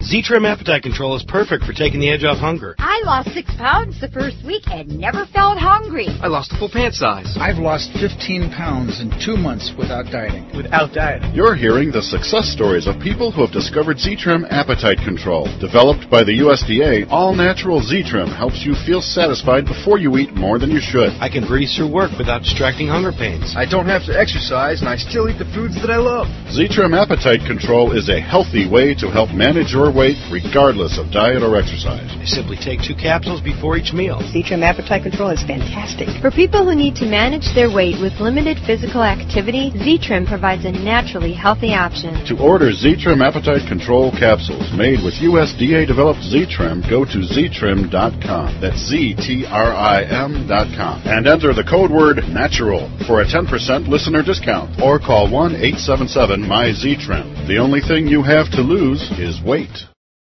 Z-Trim Appetite Control is perfect for taking the edge off hunger. I lost 6 pounds the first week and never felt hungry. I lost a full pant size. I've lost 15 pounds in 2 months without dieting. You're hearing the success stories of people who have discovered Z-Trim Appetite Control. Developed by the USDA, all-natural Z-Trim helps you feel satisfied before you eat more than you should. I can breeze through work without distracting hunger pains. I don't have to exercise, and I still eat the foods that I love. Z-Trim Appetite Control is a healthy way to help manage your weight regardless of diet or exercise. I simply take 2 capsules before each meal. Z-Trim Appetite Control is fantastic. For people who need to manage their weight with limited physical activity, Z-Trim provides a naturally healthy option. To order Z-Trim Appetite Control capsules made with USDA-developed Z-Trim, go to ztrim.com. That's ZTRIM.com. And enter the code word NATURAL for a 10% listener discount. Or call 1-877-MY-Z-Trim. The only thing you have to lose is weight.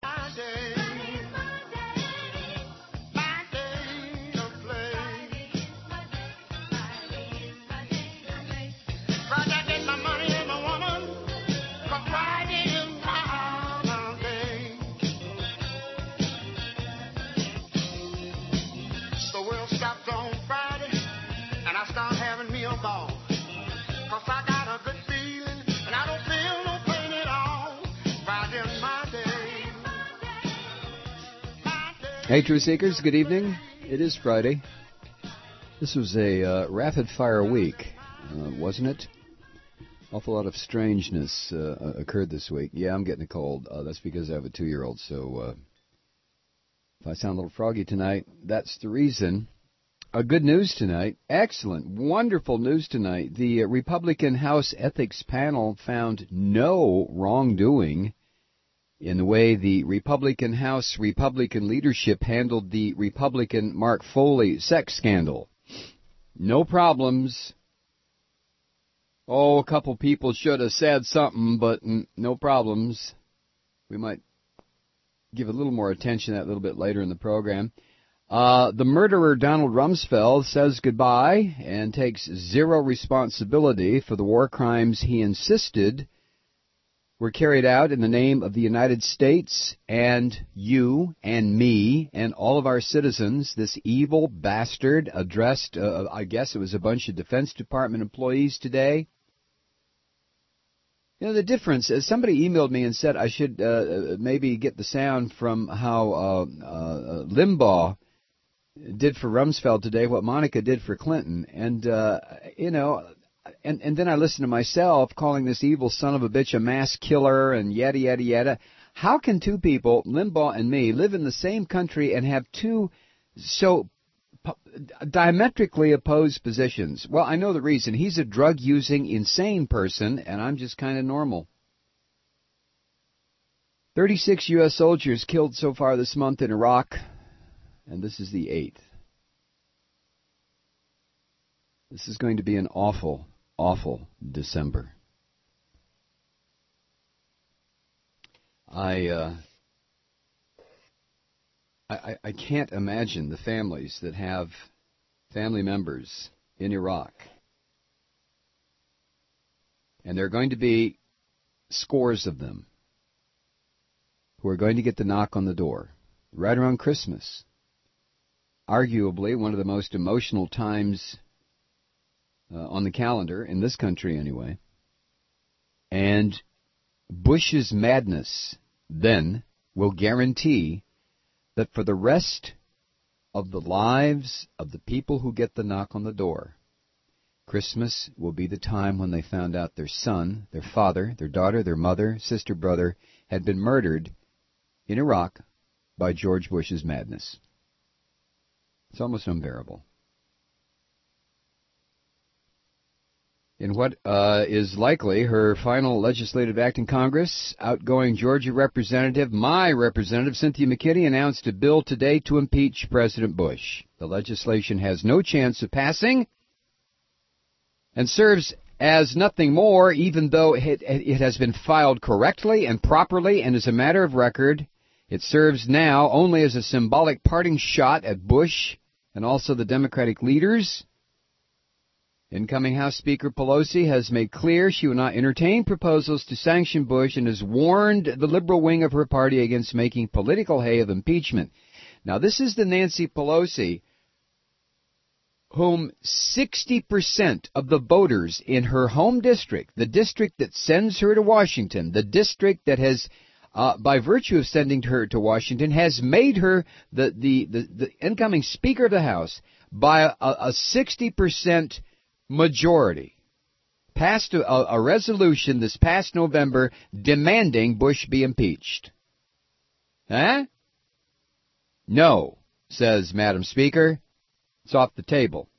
Hey, Truth Seekers, good evening. It is Friday. This was a rapid-fire week, wasn't it? Awful lot of strangeness occurred this week. Yeah, I'm getting a cold. That's because I have a 2-year-old, so if I sound a little froggy tonight, that's the reason. Good news tonight. Excellent, wonderful news tonight. The Republican House Ethics Panel found no wrongdoing in the way the Republican House Republican leadership handled the Republican Mark Foley sex scandal. No problems. Oh, a couple people should have said something, but no problems. We might give a little more attention to that a little bit later in the program. The murderer Donald Rumsfeld says goodbye and takes zero responsibility for the war crimes he insisted were carried out in the name of the United States and you and me and all of our citizens. This evil bastard addressed, I guess it was a bunch of Defense Department employees today. You know, the difference is somebody emailed me and said I should maybe get the sound from how Limbaugh did for Rumsfeld today, what Monica did for Clinton. And, you know, and then I listened to myself calling this evil son of a bitch a mass killer and yada, yada, yada. How can two people, Limbaugh and me, live in the same country and have two so diametrically opposed positions? Well, I know the reason. He's a drug-using, insane person, and I'm just kind of normal. 36 U.S. soldiers killed so far this month in Iraq, and this is the 8th. This is going to be an awful, awful December. I can't imagine the families that have family members in Iraq. And there are going to be scores of them who are going to get the knock on the door right around Christmas. Arguably one of the most emotional times on the calendar, in this country anyway. And Bush's madness then will guarantee that for the rest of the lives of the people who get the knock on the door, Christmas will be the time when they found out their son, their father, their daughter, their mother, sister, brother had been murdered in Iraq by George Bush's madness. It's almost unbearable. In what is likely her final legislative act in Congress, outgoing Georgia Representative, my representative, Cynthia McKinney, announced a bill today to impeach President Bush. The legislation has no chance of passing and serves as nothing more, even though it has been filed correctly and properly and is a matter of record. It serves now only as a symbolic parting shot at Bush and also the Democratic leaders. Incoming House Speaker Pelosi has made clear she will not entertain proposals to sanction Bush and has warned the liberal wing of her party against making political hay of impeachment. Now, this is the Nancy Pelosi whom 60% of the voters in her home district, the district that sends her to Washington, the district that has, by virtue of sending her to Washington, has made her the incoming Speaker of the House by a 60% majority, passed a resolution this past November demanding Bush be impeached. Huh? No, says Madam Speaker. It's off the table.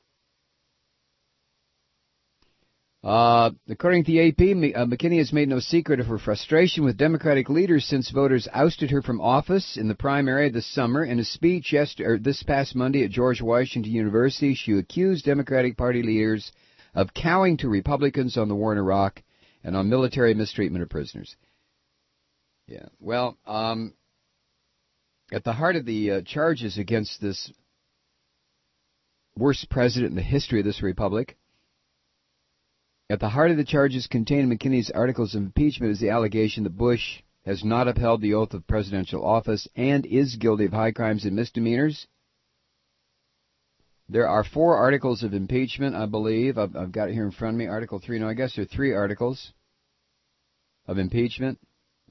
According to the AP, McKinney has made no secret of her frustration with Democratic leaders since voters ousted her from office in the primary this summer. In a speech this past Monday at George Washington University, she accused Democratic Party leaders of cowing to Republicans on the war in Iraq and on military mistreatment of prisoners. Yeah, well, at the heart of the charges against this worst president in the history of this republic, at the heart of the charges contained in McKinney's articles of impeachment is the allegation that Bush has not upheld the oath of presidential office and is guilty of high crimes and misdemeanors. There are 4 articles of impeachment, I believe. I've got it here in front of me. Article 3. No, I guess there are 3 articles of impeachment.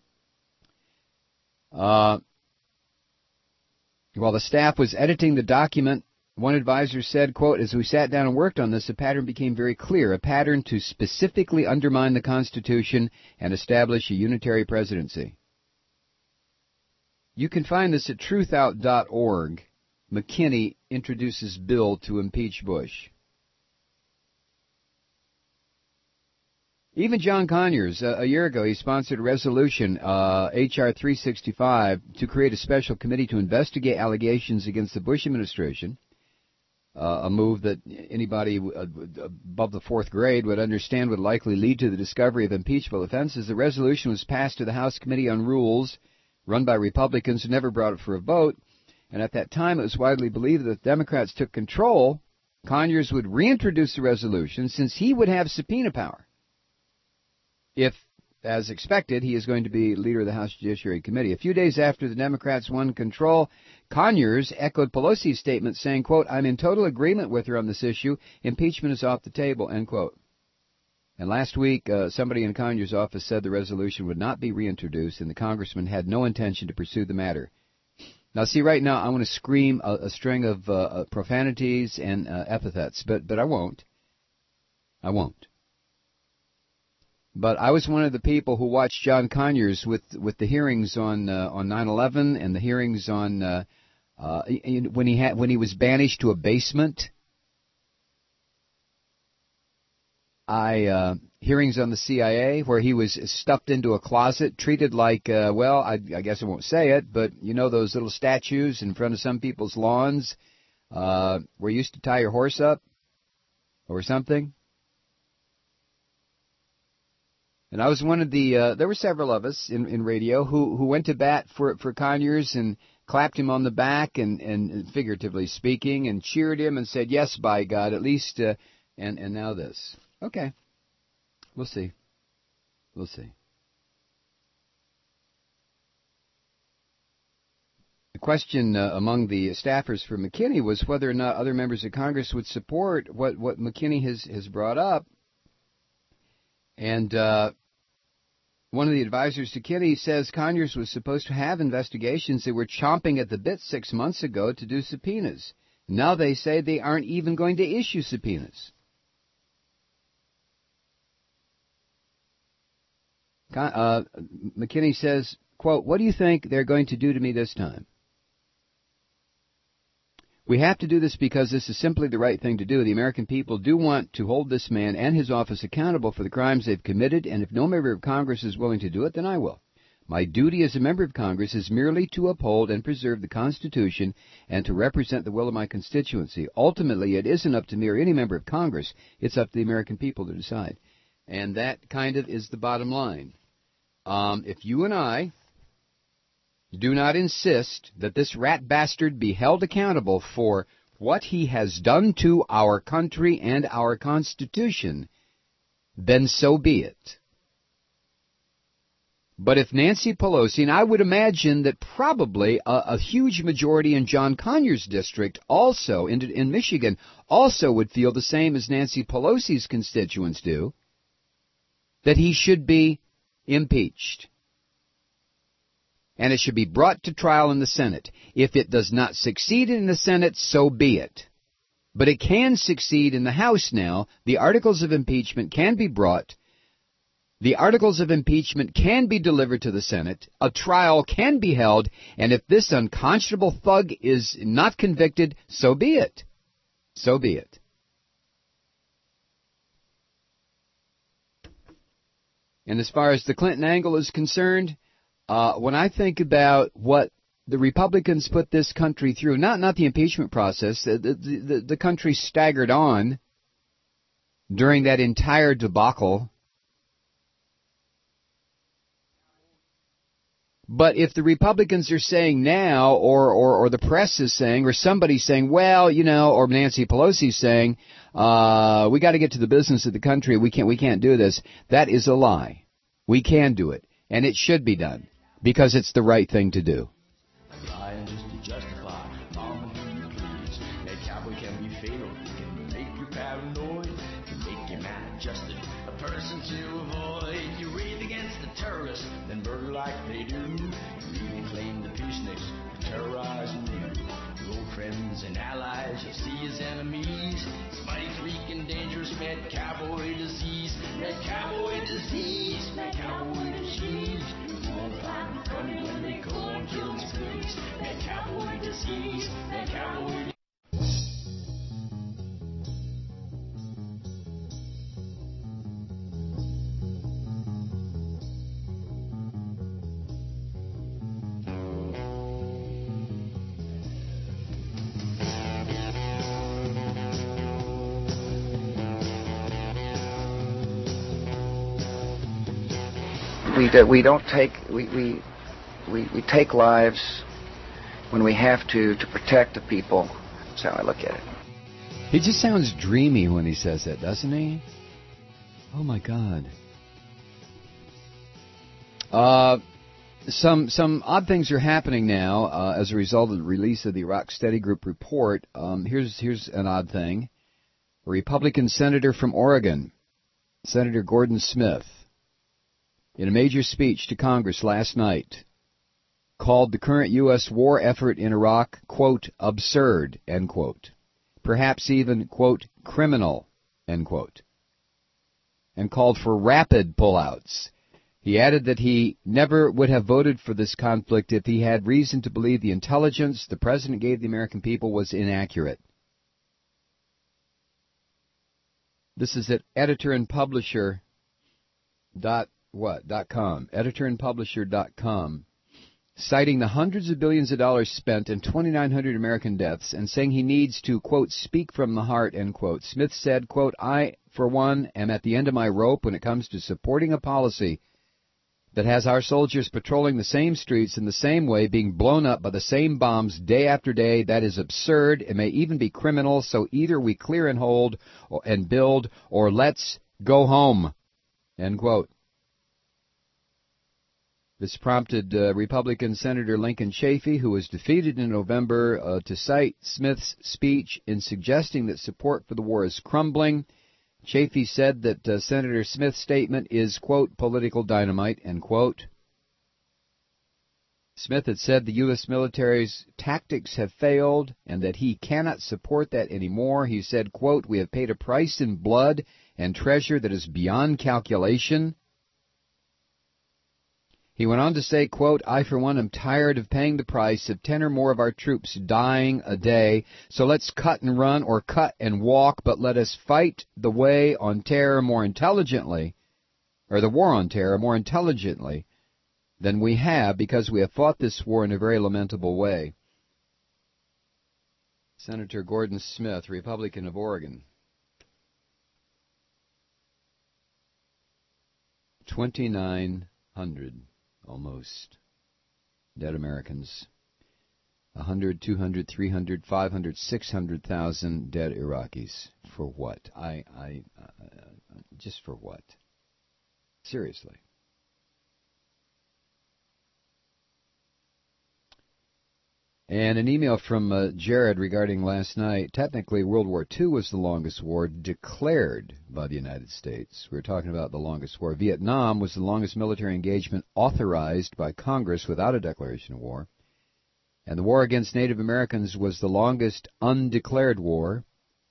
While the staff was editing the document, one advisor said, quote, as we sat down and worked on this, a pattern became very clear, a pattern to specifically undermine the Constitution and establish a unitary presidency. You can find this at truthout.org. McKinney introduces bill to impeach Bush. Even John Conyers, a year ago, he sponsored a resolution, H.R. 365, to create a special committee to investigate allegations against the Bush administration, a move that anybody above the 4th grade would understand would likely lead to the discovery of impeachable offenses. The resolution was passed to the House Committee on Rules, run by Republicans who never brought it for a vote. And at that time, it was widely believed that if Democrats took control, Conyers would reintroduce the resolution since he would have subpoena power. If, as expected, he is going to be leader of the House Judiciary Committee. A few days after the Democrats won control, Conyers echoed Pelosi's statement saying, quote, I'm in total agreement with her on this issue. Impeachment is off the table, end quote. And last week, somebody in Conyers' office said the resolution would not be reintroduced and the congressman had no intention to pursue the matter. Now, see, right now, I want to scream a string of profanities and epithets, but I won't. I won't. But I was one of the people who watched John Conyers with the hearings on 9/11 and the hearings on when he was banished to a basement. Hearings on the CIA where he was stuffed into a closet, treated like, I guess I won't say it, but you know those little statues in front of some people's lawns where you used to tie your horse up or something? And I was one of the, there were several of us in radio who went to bat for Conyers and clapped him on the back and figuratively speaking and cheered him and said, yes, by God, at least, and now this. Okay. We'll see. We'll see. The question among the staffers for McKinney was whether or not other members of Congress would support what McKinney has brought up. And one of the advisors to Kinney says Conyers was supposed to have investigations that were chomping at the bit 6 months ago to do subpoenas. Now they say they aren't even going to issue subpoenas. McKinney says, quote, what do you think they're going to do to me this time? We have to do this because this is simply the right thing to do. The American people do want to hold this man and his office accountable for the crimes they've committed, and if no member of Congress is willing to do it, then I will. My duty as a member of Congress is merely to uphold and preserve the Constitution and to represent the will of my constituency. Ultimately, it isn't up to me or any member of Congress. It's up to the American people to decide. And that kind of is the bottom line. If you and I do not insist that this rat bastard be held accountable for what he has done to our country and our Constitution, then so be it. But if Nancy Pelosi, and I would imagine that probably a huge majority in John Conyers' district also, in Michigan, also would feel the same as Nancy Pelosi's constituents do, that he should be impeached. And it should be brought to trial in the Senate. If it does not succeed in the Senate, so be it. But it can succeed in the House now. The articles of impeachment can be brought. The articles of impeachment can be delivered to the Senate. A trial can be held. And if this unconscionable thug is not convicted, so be it. So be it. And as far as the Clinton angle is concerned, when I think about what the Republicans put this country through, not the impeachment process, the country staggered on during that entire debacle. But if the Republicans are saying now, or the press is saying, or somebody's saying, well, you know, or Nancy Pelosi's saying, we got to get to the business of the country, we can't do this, that is a lie. We can do it, and it should be done, because it's the right thing to do. Like they do, you even claim the peaceniks for terrorizing you. Your old friends and allies you'll see as enemies. Somebody's weak and dangerous, mad cowboy disease. Mad cowboy disease, mad cowboy disease. You won't find me funny when they go on killing sprees. Mad cowboy disease, mad cowboy disease. We take lives when we have to protect the people. That's how I look at it. He just sounds dreamy when he says that, doesn't he? Oh my God. Some odd things are happening now as a result of the release of the Iraq Study Group report. Here's an odd thing. A Republican senator from Oregon, Senator Gordon Smith, in a major speech to Congress last night, called the current U.S. war effort in Iraq, quote, absurd, end quote. Perhaps even, quote, criminal, end quote. And called for rapid pullouts. He added that he never would have voted for this conflict if he had reason to believe the intelligence the president gave the American people was inaccurate. This is at editorandpublisher.com, editorandpublisher.com, citing the hundreds of billions of dollars spent and 2,900 American deaths, and saying he needs to, quote, speak from the heart, end quote. Smith said, quote, I, for one, am at the end of my rope when it comes to supporting a policy that has our soldiers patrolling the same streets in the same way, being blown up by the same bombs day after day. That is absurd. It may even be criminal, so either we clear and hold and build, or let's go home, end quote. This prompted Republican Senator Lincoln Chafee, who was defeated in November, to cite Smith's speech in suggesting that support for the war is crumbling. Chafee said that Senator Smith's statement is, quote, political dynamite, end quote. Smith had said the U.S. military's tactics have failed and that he cannot support that anymore. He said, quote, we have paid a price in blood and treasure that is beyond calculation. He went on to say, quote, I, for one, am tired of paying the price of 10 or more of our troops dying a day, so let's cut and run or cut and walk, but let us fight the way on terror more intelligently, or the war on terror more intelligently than we have, because we have fought this war in a very lamentable way. Senator Gordon Smith, Republican of Oregon. 2,900. Almost dead Americans. 100, 200, 300, 500, 600,000 dead Iraqis. For what? Just for what? Seriously. And an email from Jared regarding last night. Technically, World War II was the longest war declared by the United States. We were talking about the longest war. Vietnam was the longest military engagement authorized by Congress without a declaration of war. And the war against Native Americans was the longest undeclared war.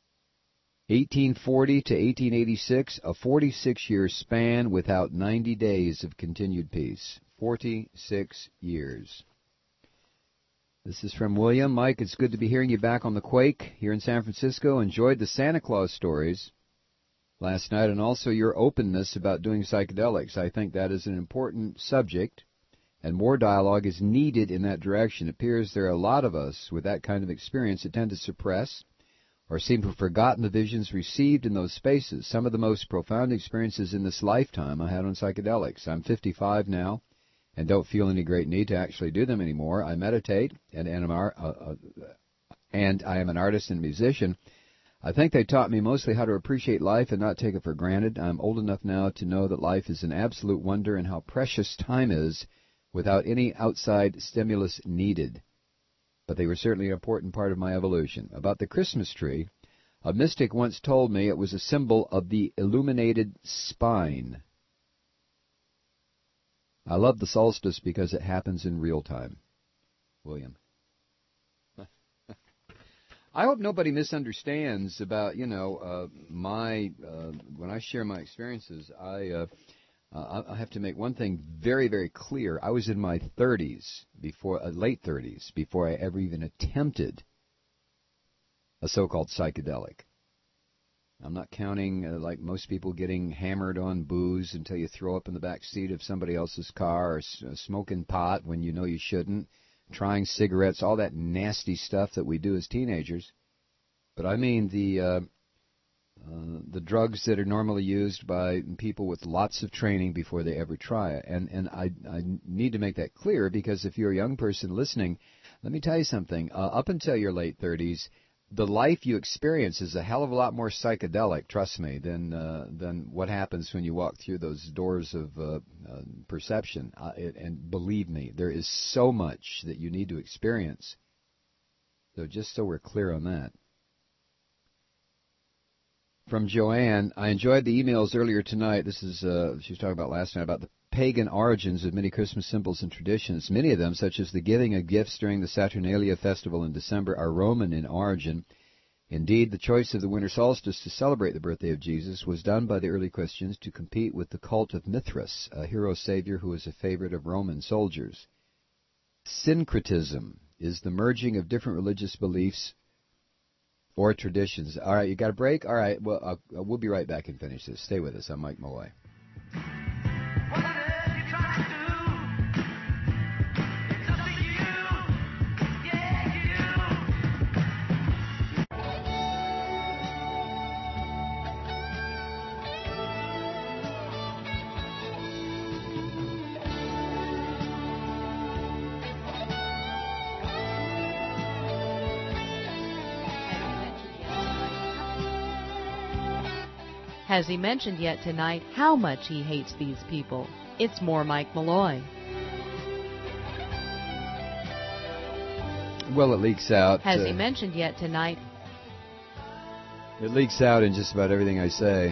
1840 to 1886, a 46-year span without 90 days of continued peace. 46 years. This is from William. Mike, it's good to be hearing you back on the Quake here in San Francisco. Enjoyed the Santa Claus stories last night and also your openness about doing psychedelics. I think that is an important subject, and more dialogue is needed in that direction. It appears there are a lot of us with that kind of experience that tend to suppress or seem to have forgotten the visions received in those spaces. Some of the most profound experiences in this lifetime I had on psychedelics. I'm 55 now and don't feel any great need to actually do them anymore. I meditate, and I am an artist and musician. I think they taught me mostly how to appreciate life and not take it for granted. I'm old enough now to know that life is an absolute wonder and how precious time is without any outside stimulus needed. But they were certainly an important part of my evolution. About the Christmas tree, a mystic once told me it was a symbol of the illuminated spine. I love the solstice because it happens in real time. William. I hope nobody misunderstands about, when I share my experiences, I have to make one thing very, very clear. I was in my 30s, late 30s, before I ever even attempted a so-called psychedelic. I'm not counting, like most people, getting hammered on booze until you throw up in the back seat of somebody else's car, or smoking pot when you know you shouldn't, trying cigarettes, all that nasty stuff that we do as teenagers. But I mean the drugs that are normally used by people with lots of training before they ever try it. And I need to make that clear, because if you're a young person listening, let me tell you something. Up until your late 30s, the life you experience is a hell of a lot more psychedelic, trust me, than what happens when you walk through those doors of perception. And believe me, there is so much that you need to experience. So just so we're clear on that. From Joanne, I enjoyed the emails earlier tonight. This is she was talking about last night about the pagan origins of many Christmas symbols and traditions. Many of them, such as the giving of gifts during the Saturnalia festival in December, are Roman in origin. Indeed, the choice of the winter solstice to celebrate the birthday of Jesus was done by the early Christians to compete with the cult of Mithras, a hero savior who was a favorite of Roman soldiers. Syncretism is the merging of different religious beliefs or traditions. All right, you got a break? All right, well, we'll be right back and finish this. Stay with us. I'm Mike Malloy. Has he mentioned yet tonight how much he hates these people? It's more Mike Malloy. Well, it leaks out. Has he mentioned yet tonight? It leaks out in just about everything I say.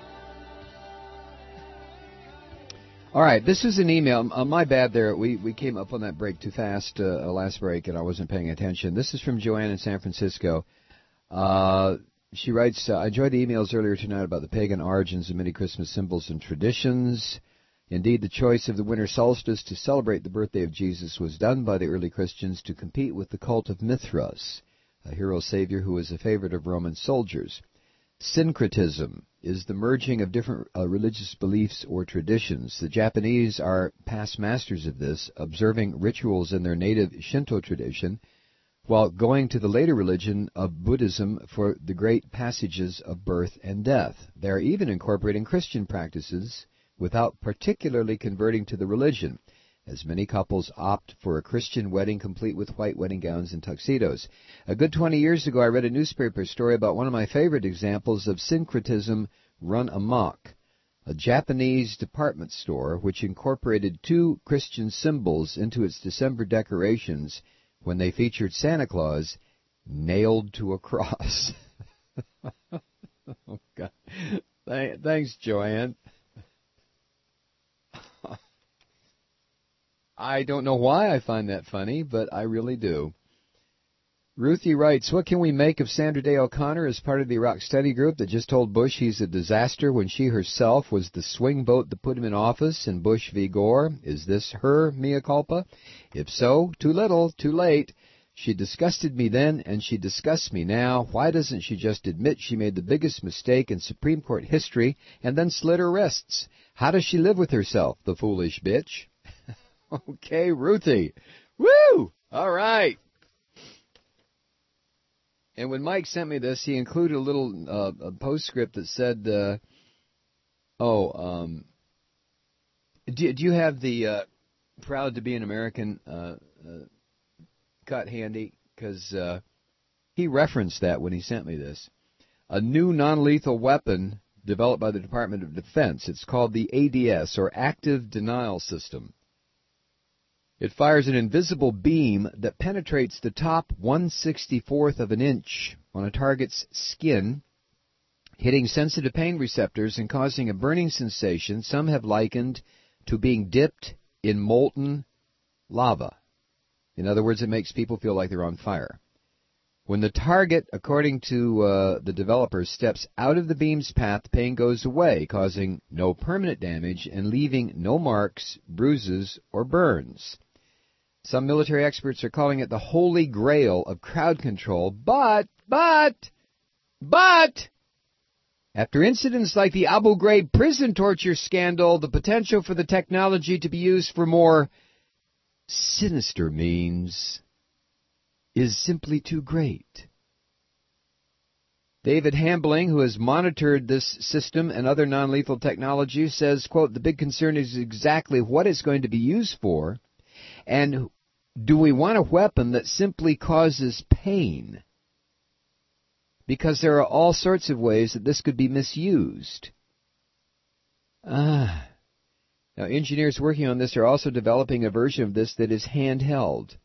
All right, this is an email. My bad there. We came up on that break too fast, last break, and I wasn't paying attention. This is from Joanne in San Francisco. She writes, I enjoyed the emails earlier tonight about the pagan origins of many Christmas symbols and traditions. Indeed, the choice of the winter solstice to celebrate the birthday of Jesus was done by the early Christians to compete with the cult of Mithras, a hero savior who was a favorite of Roman soldiers. Syncretism is the merging of different religious beliefs or traditions. The Japanese are past masters of this, observing rituals in their native Shinto tradition, while going to the later religion of Buddhism for the great passages of birth and death. They are even incorporating Christian practices without particularly converting to the religion. as many couples opt for a Christian wedding complete with white wedding gowns and tuxedos. A good 20 years ago, I read a newspaper story about one of my favorite examples of syncretism run amok. A Japanese department store which incorporated 2 Christian symbols into its December decorations when they featured Santa Claus nailed to a cross. Oh, God. Thanks, Joanne. I don't know why I find that funny, but I really do. Ruthie writes, what can we make of Sandra Day O'Connor as part of the Iraq study group that just told Bush he's a disaster when she herself was the swing vote that put him in office in Bush v. Gore? Is this her mea culpa? If so, too little, too late. She disgusted me then, and she disgusts me now. Why doesn't she just admit she made the biggest mistake in Supreme Court history and then slit her wrists? How does she live with herself, the foolish bitch? Okay, Ruthie. Woo! All right. And when Mike sent me this, he included a little a postscript that said, do you have the Proud to be an American cut handy? Because he referenced that when he sent me this. A new non-lethal weapon developed by the Department of Defense. It's called the ADS, or Active Denial System. It fires an invisible beam that penetrates the top 1/64th of an inch on a target's skin, hitting sensitive pain receptors and causing a burning sensation some have likened to being dipped in molten lava. In other words, it makes people feel like they're on fire. When the target, according to the developers, steps out of the beam's path, the pain goes away, causing no permanent damage and leaving no marks, bruises, or burns. Some military experts are calling it the holy grail of crowd control, but, after incidents like the Abu Ghraib prison torture scandal, the potential for the technology to be used for more sinister means is simply too great. David Hambling, who has monitored this system and other non-lethal technologies, says, quote, the big concern is exactly what it's going to be used for, and do we want a weapon that simply causes pain? Because there are all sorts of ways that this could be misused. Now, engineers working on this are also developing a version of this that is handheld.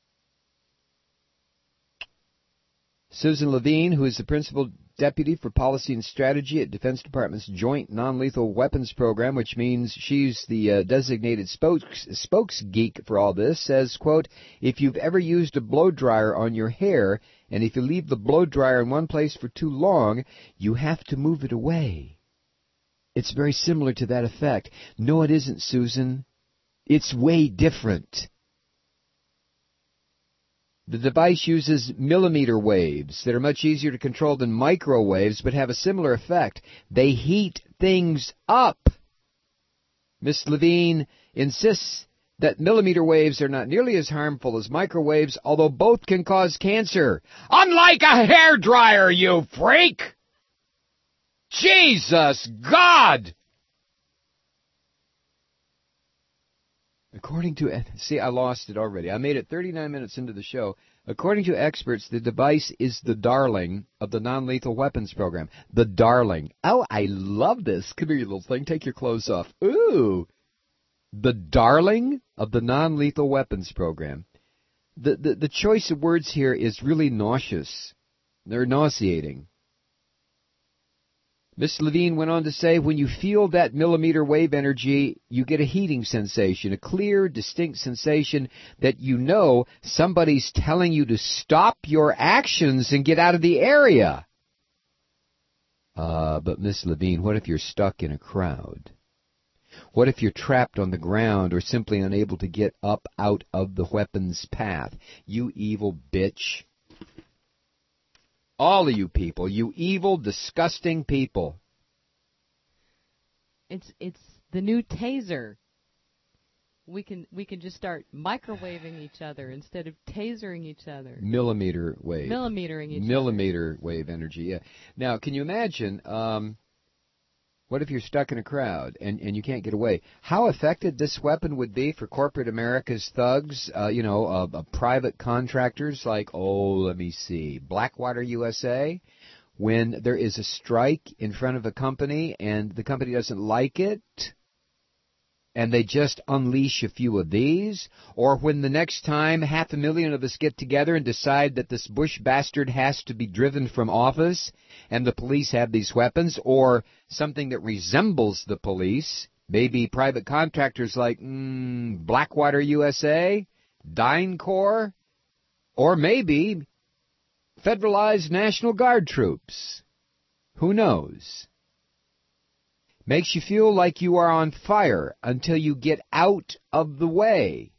Susan Levine, who is the principal deputy for policy and strategy at Defense Department's Joint Non-Lethal Weapons Program, which means she's the designated spokes geek for all this, says, quote, if you've ever used a blow dryer on your hair, and if you leave the blow dryer in one place for too long, you have to move it away. It's very similar to that effect. No, it isn't, Susan. It's way different. The device uses millimeter waves that are much easier to control than microwaves, but have a similar effect. They heat things up. Miss Levine insists that millimeter waves are not nearly as harmful as microwaves, although both can cause cancer. Unlike a hairdryer, you freak! Jesus God! According to... See, I lost it already. I made it 39 minutes into the show. According to experts, the device is the darling of the non-lethal weapons program. The darling. Oh, I love this. Come here, you little thing. Take your clothes off. Ooh. The darling of the non-lethal weapons program. The choice of words here is really nauseous. They're nauseating. Miss Levine went on to say, when you feel that millimeter wave energy, you get a heating sensation, a clear, distinct sensation that you know somebody's telling you to stop your actions and get out of the area. But Miss Levine, what if you're stuck in a crowd? What if you're trapped on the ground or simply unable to get up out of the weapon's path? You evil bitch. All of you people, you evil, disgusting people. It's the new taser. We can just start microwaving each other instead of tasering each other. Millimeter wave. Millimetering each other. Millimeter wave energy, yeah. Now, can you imagine, What if you're stuck in a crowd and you can't get away? How effective this weapon would be for corporate America's thugs, private contractors like, let me see, Blackwater USA, when there is a strike in front of a company and the company doesn't like it, and they just unleash a few of these, or when the next time 500,000 of us get together and decide that this Bush bastard has to be driven from office, and the police have these weapons, or something that resembles the police, maybe private contractors like Blackwater USA, DynCorp, or maybe federalized National Guard troops. Who knows? Makes you feel like you are on fire until you get out of the way.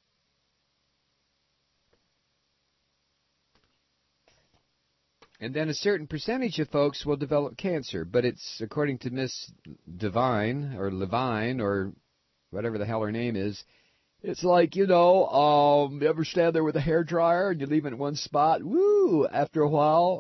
And then a certain percentage of folks will develop cancer, but it's, according to Miss Devine, or Levine, or whatever the hell her name is, it's like, you ever stand there with a hairdryer and you leave it in one spot? Woo! After a while...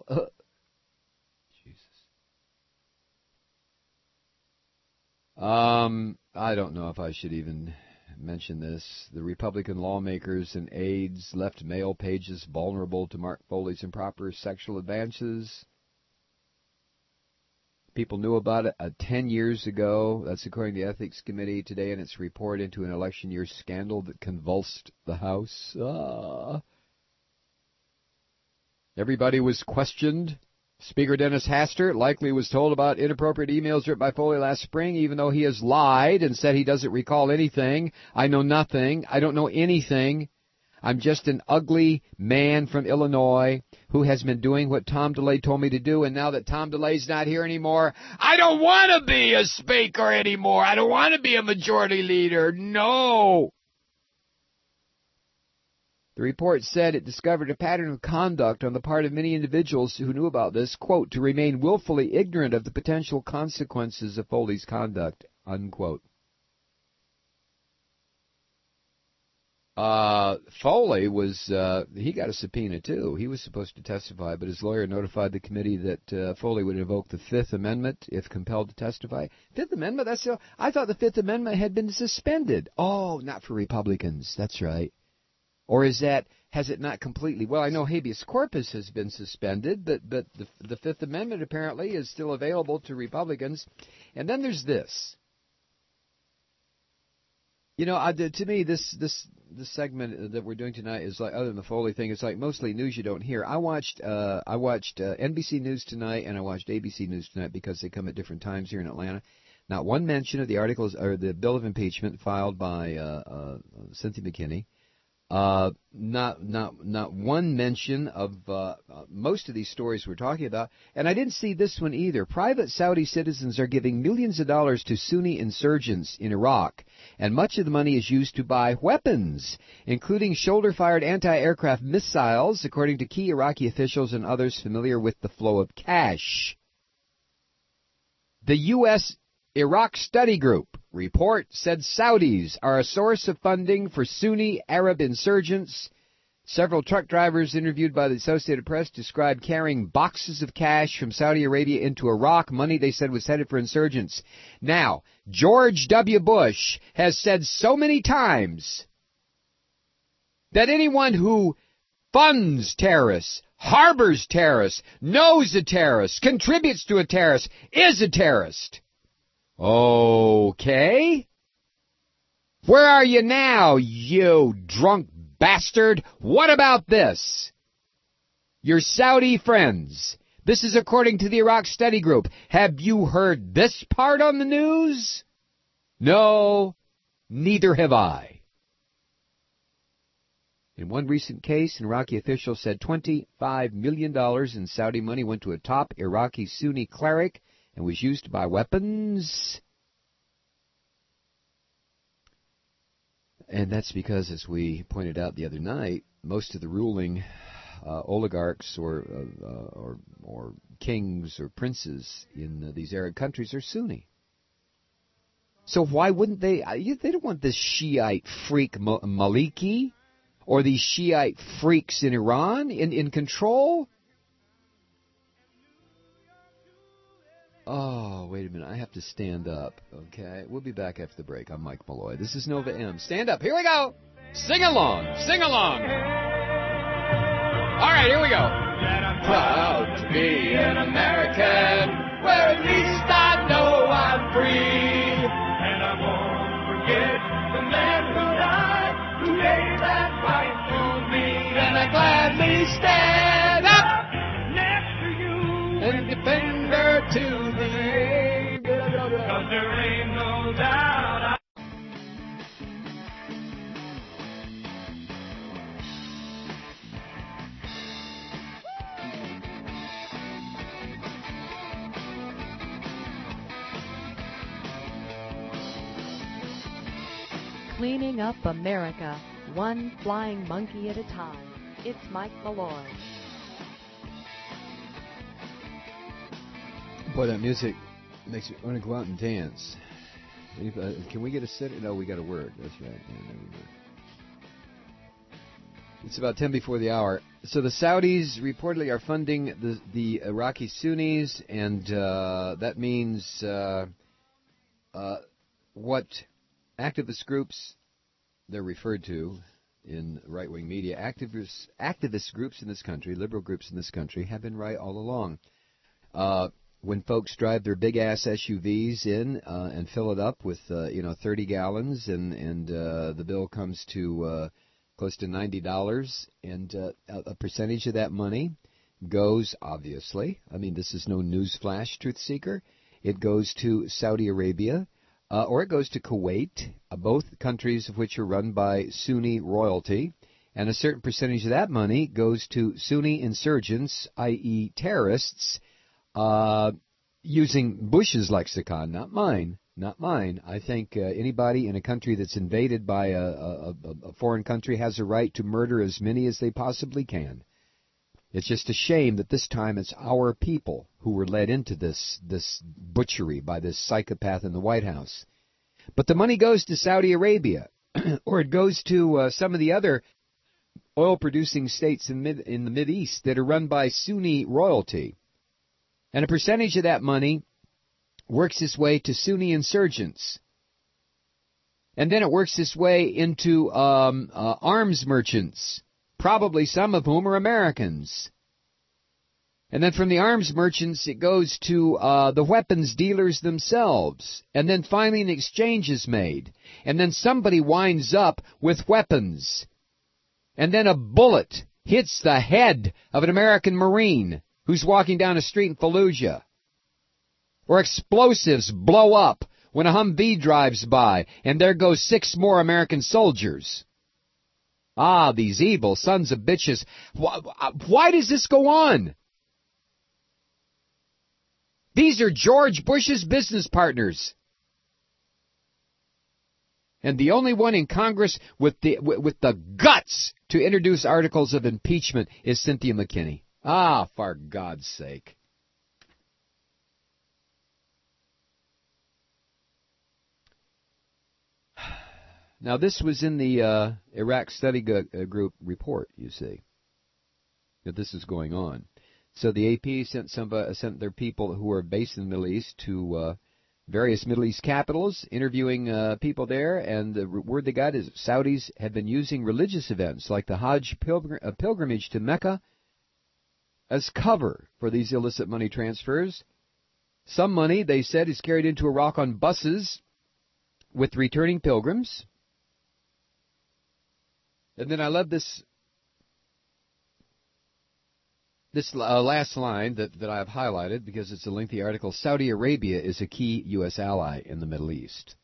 I don't know if I should even mention this. The Republican lawmakers and aides left mail pages vulnerable to Mark Foley's improper sexual advances. People knew about it 10 years ago. That's according to the Ethics Committee today in its report into an election year scandal that convulsed the House. Everybody was questioned. Speaker Dennis Hastert likely was told about inappropriate emails written by Foley last spring, even though he has lied and said he doesn't recall anything. I know nothing. I don't know anything. I'm just an ugly man from Illinois who has been doing what Tom DeLay told me to do, and now that Tom DeLay's not here anymore, I don't want to be a speaker anymore. I don't want to be a majority leader. No. The report said it discovered a pattern of conduct on the part of many individuals who knew about this, quote, to remain willfully ignorant of the potential consequences of Foley's conduct, unquote. Foley he got a subpoena too. He was supposed to testify, but his lawyer notified the committee that Foley would invoke the Fifth Amendment if compelled to testify. Fifth Amendment? I thought the Fifth Amendment had been suspended. Oh, not for Republicans. That's right. Or has it not completely? Well, I know habeas corpus has been suspended, but the Fifth Amendment apparently is still available to Republicans. And then there's this. To me, this segment that we're doing tonight is like, other than the Foley thing, it's like mostly news you don't hear. I watched NBC News tonight and I watched ABC News tonight because they come at different times here in Atlanta. Not one mention of the articles or the bill of impeachment filed by Cynthia McKinney. Not one mention of most of these stories we're talking about, and I didn't see this one either. Private Saudi citizens are giving millions of dollars to Sunni insurgents in Iraq, and much of the money is used to buy weapons, including shoulder-fired anti-aircraft missiles, according to key Iraqi officials and others familiar with the flow of cash. The U.S. Iraq Study Group report said Saudis are a source of funding for Sunni Arab insurgents. Several truck drivers interviewed by the Associated Press described carrying boxes of cash from Saudi Arabia into Iraq, money they said was headed for insurgents. Now, George W. Bush has said so many times that anyone who funds terrorists, harbors terrorists, knows a terrorist, contributes to a terrorist, is a terrorist. Okay. Where are you now, you drunk bastard? What about this? Your Saudi friends. This is according to the Iraq Study Group. Have you heard this part on the news? No, neither have I. In one recent case, an Iraqi official said $25 million in Saudi money went to a top Iraqi Sunni cleric and was used to buy weapons. And that's because, as we pointed out the other night, most of the ruling oligarchs or kings or princes in these Arab countries are Sunni. So why wouldn't they? They don't want this Shiite freak Maliki or these Shiite freaks in Iran in control. Oh, wait a minute. I have to stand up. Okay. We'll be back after the break. I'm Mike Malloy. This is Nova M. Stand up. Here we go. Sing along. Sing along. All right, here we go. That I'm proud to be an American, where at least I know I'm free. And I won't forget the man who died, who gave that right to me. And I gladly stand up next to you and defend her to the end. 'Cause there ain't no doubt. Cleaning up America, one flying monkey at a time. It's Mike Malloy. Boy, that music makes me want to go out and dance. Can we get a sit? No, we got a word. That's right. Yeah, there we go. It's about 10 before the hour. So the Saudis reportedly are funding the Iraqi Sunnis, and that means what activist groups they're referred to in right-wing media, activist groups in this country, liberal groups in this country, have been right all along. When folks drive their big-ass SUVs in and fill it up with 30 gallons, and the bill comes to close to $90, and a percentage of that money goes, obviously, I mean, this is no newsflash, truth seeker, it goes to Saudi Arabia, or it goes to Kuwait, both countries of which are run by Sunni royalty, and a certain percentage of that money goes to Sunni insurgents, i.e. terrorists, using Bush's lexicon, not mine. I think anybody in a country that's invaded by a foreign country has a right to murder as many as they possibly can. It's just a shame that this time it's our people who were led into this butchery by this psychopath in the White House. But the money goes to Saudi Arabia, or it goes to some of the other oil-producing states in the Mideast that are run by Sunni royalty. And a percentage of that money works its way to Sunni insurgents. And then it works its way into arms merchants, probably some of whom are Americans. And then from the arms merchants, it goes to the weapons dealers themselves. And then finally an exchange is made. And then somebody winds up with weapons. And then a bullet hits the head of an American Marine who's walking down a street in Fallujah. Or explosives blow up when a Humvee drives by, and there goes 6 more American soldiers. Ah, these evil sons of bitches. Why does this go on? These are George Bush's business partners. And the only one in Congress with the guts to introduce articles of impeachment is Cynthia McKinney. Ah, for God's sake. Now, this was in the Iraq Study Group report, you see, that this is going on. So the AP sent their people who are based in the Middle East to various Middle East capitals, interviewing people there, and the word they got is Saudis have been using religious events like the Hajj pilgrimage to Mecca as cover for these illicit money transfers. Some money, they said, is carried into Iraq on buses with returning pilgrims. And then I love this last line that I have highlighted because it's a lengthy article. Saudi Arabia is a key U.S. ally in the Middle East.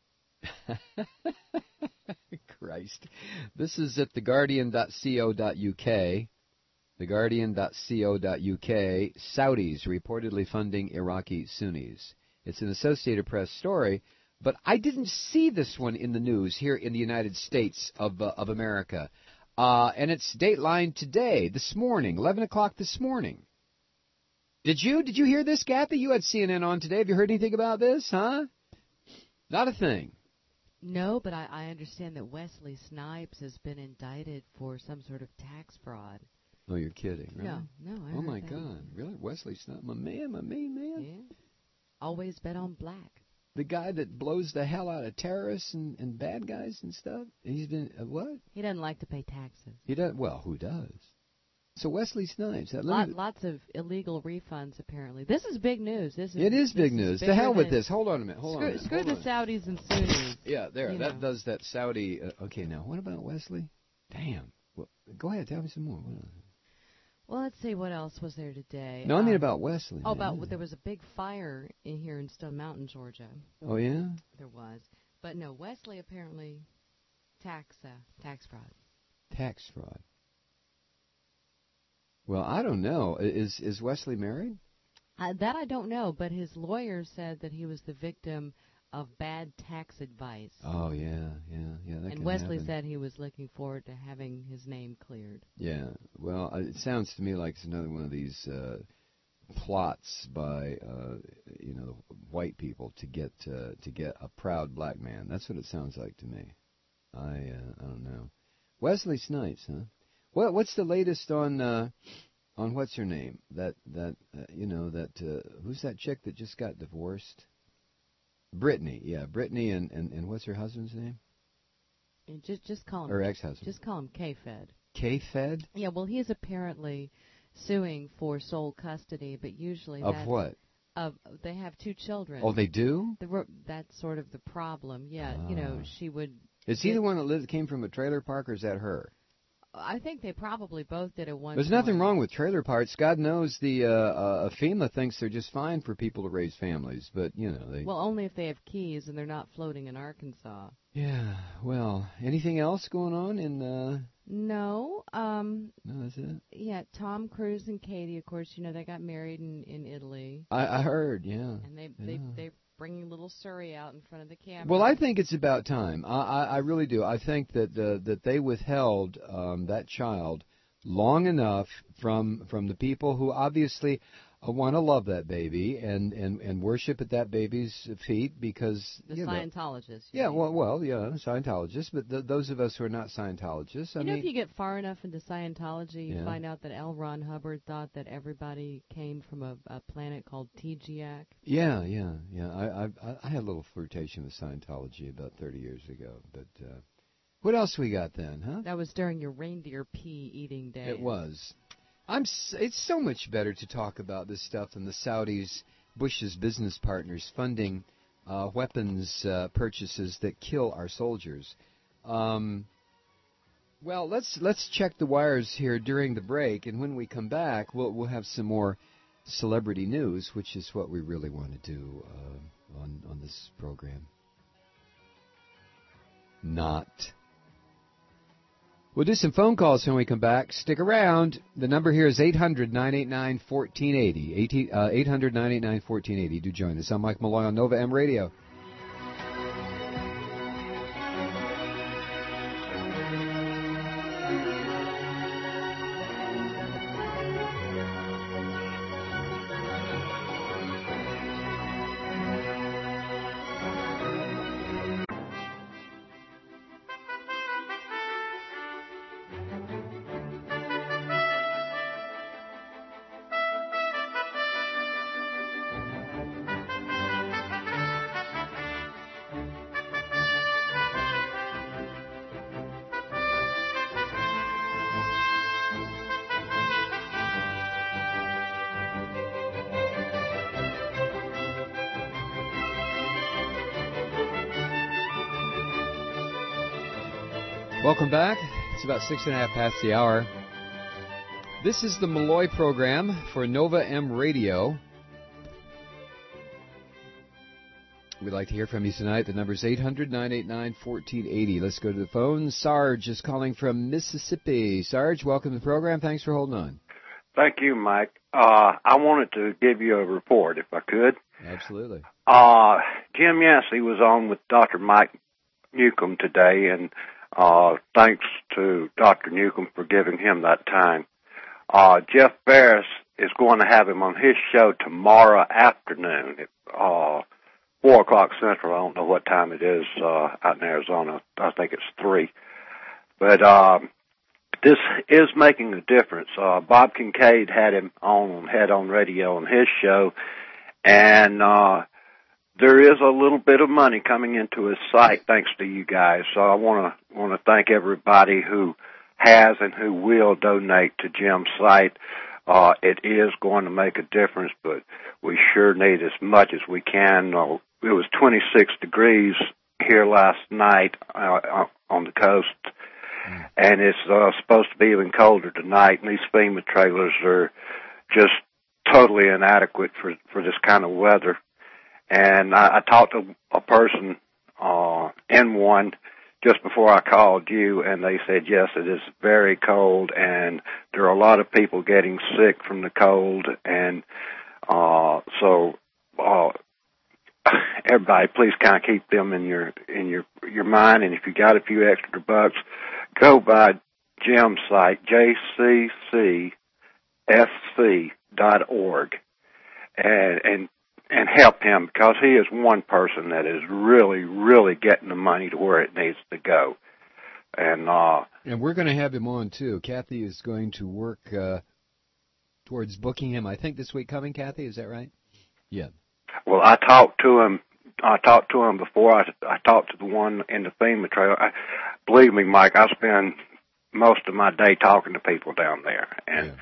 Christ. This is at theguardian.co.uk. TheGuardian.co.uk, Saudis reportedly funding Iraqi Sunnis. It's an Associated Press story, but I didn't see this one in the news here in the United States of America. And it's Dateline today, this morning, 11 o'clock this morning. Did you hear this, Kathy? You had CNN on today. Have you heard anything about this, huh? Not a thing. No, but I understand that Wesley Snipes has been indicted for some sort of tax fraud. Oh, you're kidding, right? No. Oh, my God. Really? Wesley Snipes? My main man? Yeah. Always bet on black. The guy that blows the hell out of terrorists and bad guys and stuff? He's been, what? He doesn't like to pay taxes. He does. Well, who does? So Wesley Snipes. Lots of illegal refunds, apparently. This is big news. It is big news. To hell with this. Hold on a minute. Screw the Saudis and Sunnis. Yeah, there. That does that Saudi. Okay, now, what about Wesley? Damn. Well, go ahead. Tell me some more. Well, let's see. What else was there today? No, I mean about Wesley. There was a big fire here in Stone Mountain, Georgia. Oh, yeah? There was. But no, Wesley apparently tax fraud. Tax fraud. Well, I don't know. Is Wesley married? That I don't know, but his lawyer said that he was the victim of bad tax advice. Oh, yeah. And Wesley said he was looking forward to having his name cleared. Yeah. Well, it sounds to me like it's another one of these plots by white people to get a proud black man. That's what it sounds like to me. I don't know. Wesley Snipes, huh? What's the latest on what's her name? Who's that chick that just got divorced? Brittany, yeah, Brittany, and what's her husband's name? Just call him. Her ex-husband. Just call him K-Fed. K-Fed? Yeah, well, he is apparently suing for sole custody, but usually of what? They have 2 children. Oh, they do? That's sort of the problem. Yeah, she would. Is he the one that came from a trailer park, or is that her? I think they probably both did at one There's nothing wrong with trailer parks. God knows the FEMA thinks they're just fine for people to raise families, but, they... Well, only if they have keys and they're not floating in Arkansas. Yeah, well, anything else going on in... No. No, that's it? Yeah, Tom Cruise and Katie, of course, they got married in Italy. I heard, yeah. And they're bringing little Surrey out in front of the camera. Well, I think it's about time. I really do. I think that they withheld that child long enough from the people who obviously want to love that baby and worship at that baby's feet because the Scientologists. Yeah, well, yeah, Scientologists, but those of us who are not Scientologists, if you get far enough into Scientology, you find out that L. Ron Hubbard thought that everybody came from a planet called TGAC. Yeah. I had a little flirtation with Scientology about 30 years ago, but what else we got then, huh? That was during your reindeer pea eating day. It was. It's so much better to talk about this stuff than the Saudis, Bush's business partners, funding weapons purchases that kill our soldiers. Well, let's check the wires here during the break, and when we come back, we'll have some more celebrity news, which is what we really want to do on this program. Not. We'll do some phone calls when we come back. Stick around. The number here is 800-989-1480. 800-989-1480. Do join us. I'm Mike Malloy on Nova M Radio. Welcome back. It's about 6:30 past the hour. This is the Malloy program for Nova M Radio. We'd like to hear from you tonight. The number is 800-989-1480. Let's go to the phone. Sarge is calling from Mississippi. Sarge, welcome to the program. Thanks for holding on. Thank you, Mike. I wanted to give you a report, if I could. Absolutely. Jim Yancey was on with Dr. Mike Newcomb today, and thanks to Dr. Newcomb for giving him that time. Jeff Ferris is going to have him on his show tomorrow afternoon at 4 o'clock Central. I don't know what time it is out in Arizona. I think it's 3. But this is making a difference. Bob Kincaid had him on Head On Radio on his show, And there is a little bit of money coming into his site thanks to you guys. So I want to thank everybody who has and who will donate to Jim's site. It is going to make a difference, but we sure need as much as we can. It was 26 degrees here last night on the coast, and it's supposed to be even colder tonight, and these FEMA trailers are just totally inadequate for this kind of weather. And I talked to a person in one just before I called you, and they said, yes, it is very cold, and there are a lot of people getting sick from the cold, and so everybody, please kind of keep them in your mind, and if you got a few extra bucks, go by Jim's site, jccsc.org, and help him, because he is one person that is really, really getting the money to where it needs to go. And we're going to have him on, too. Kathy is going to work towards booking him, I think, this week coming, Kathy. Is that right? Yeah. Well, I talked to him before. I talked to the one in the FEMA trailer. Believe me, Mike, I spend most of my day talking to people down there. And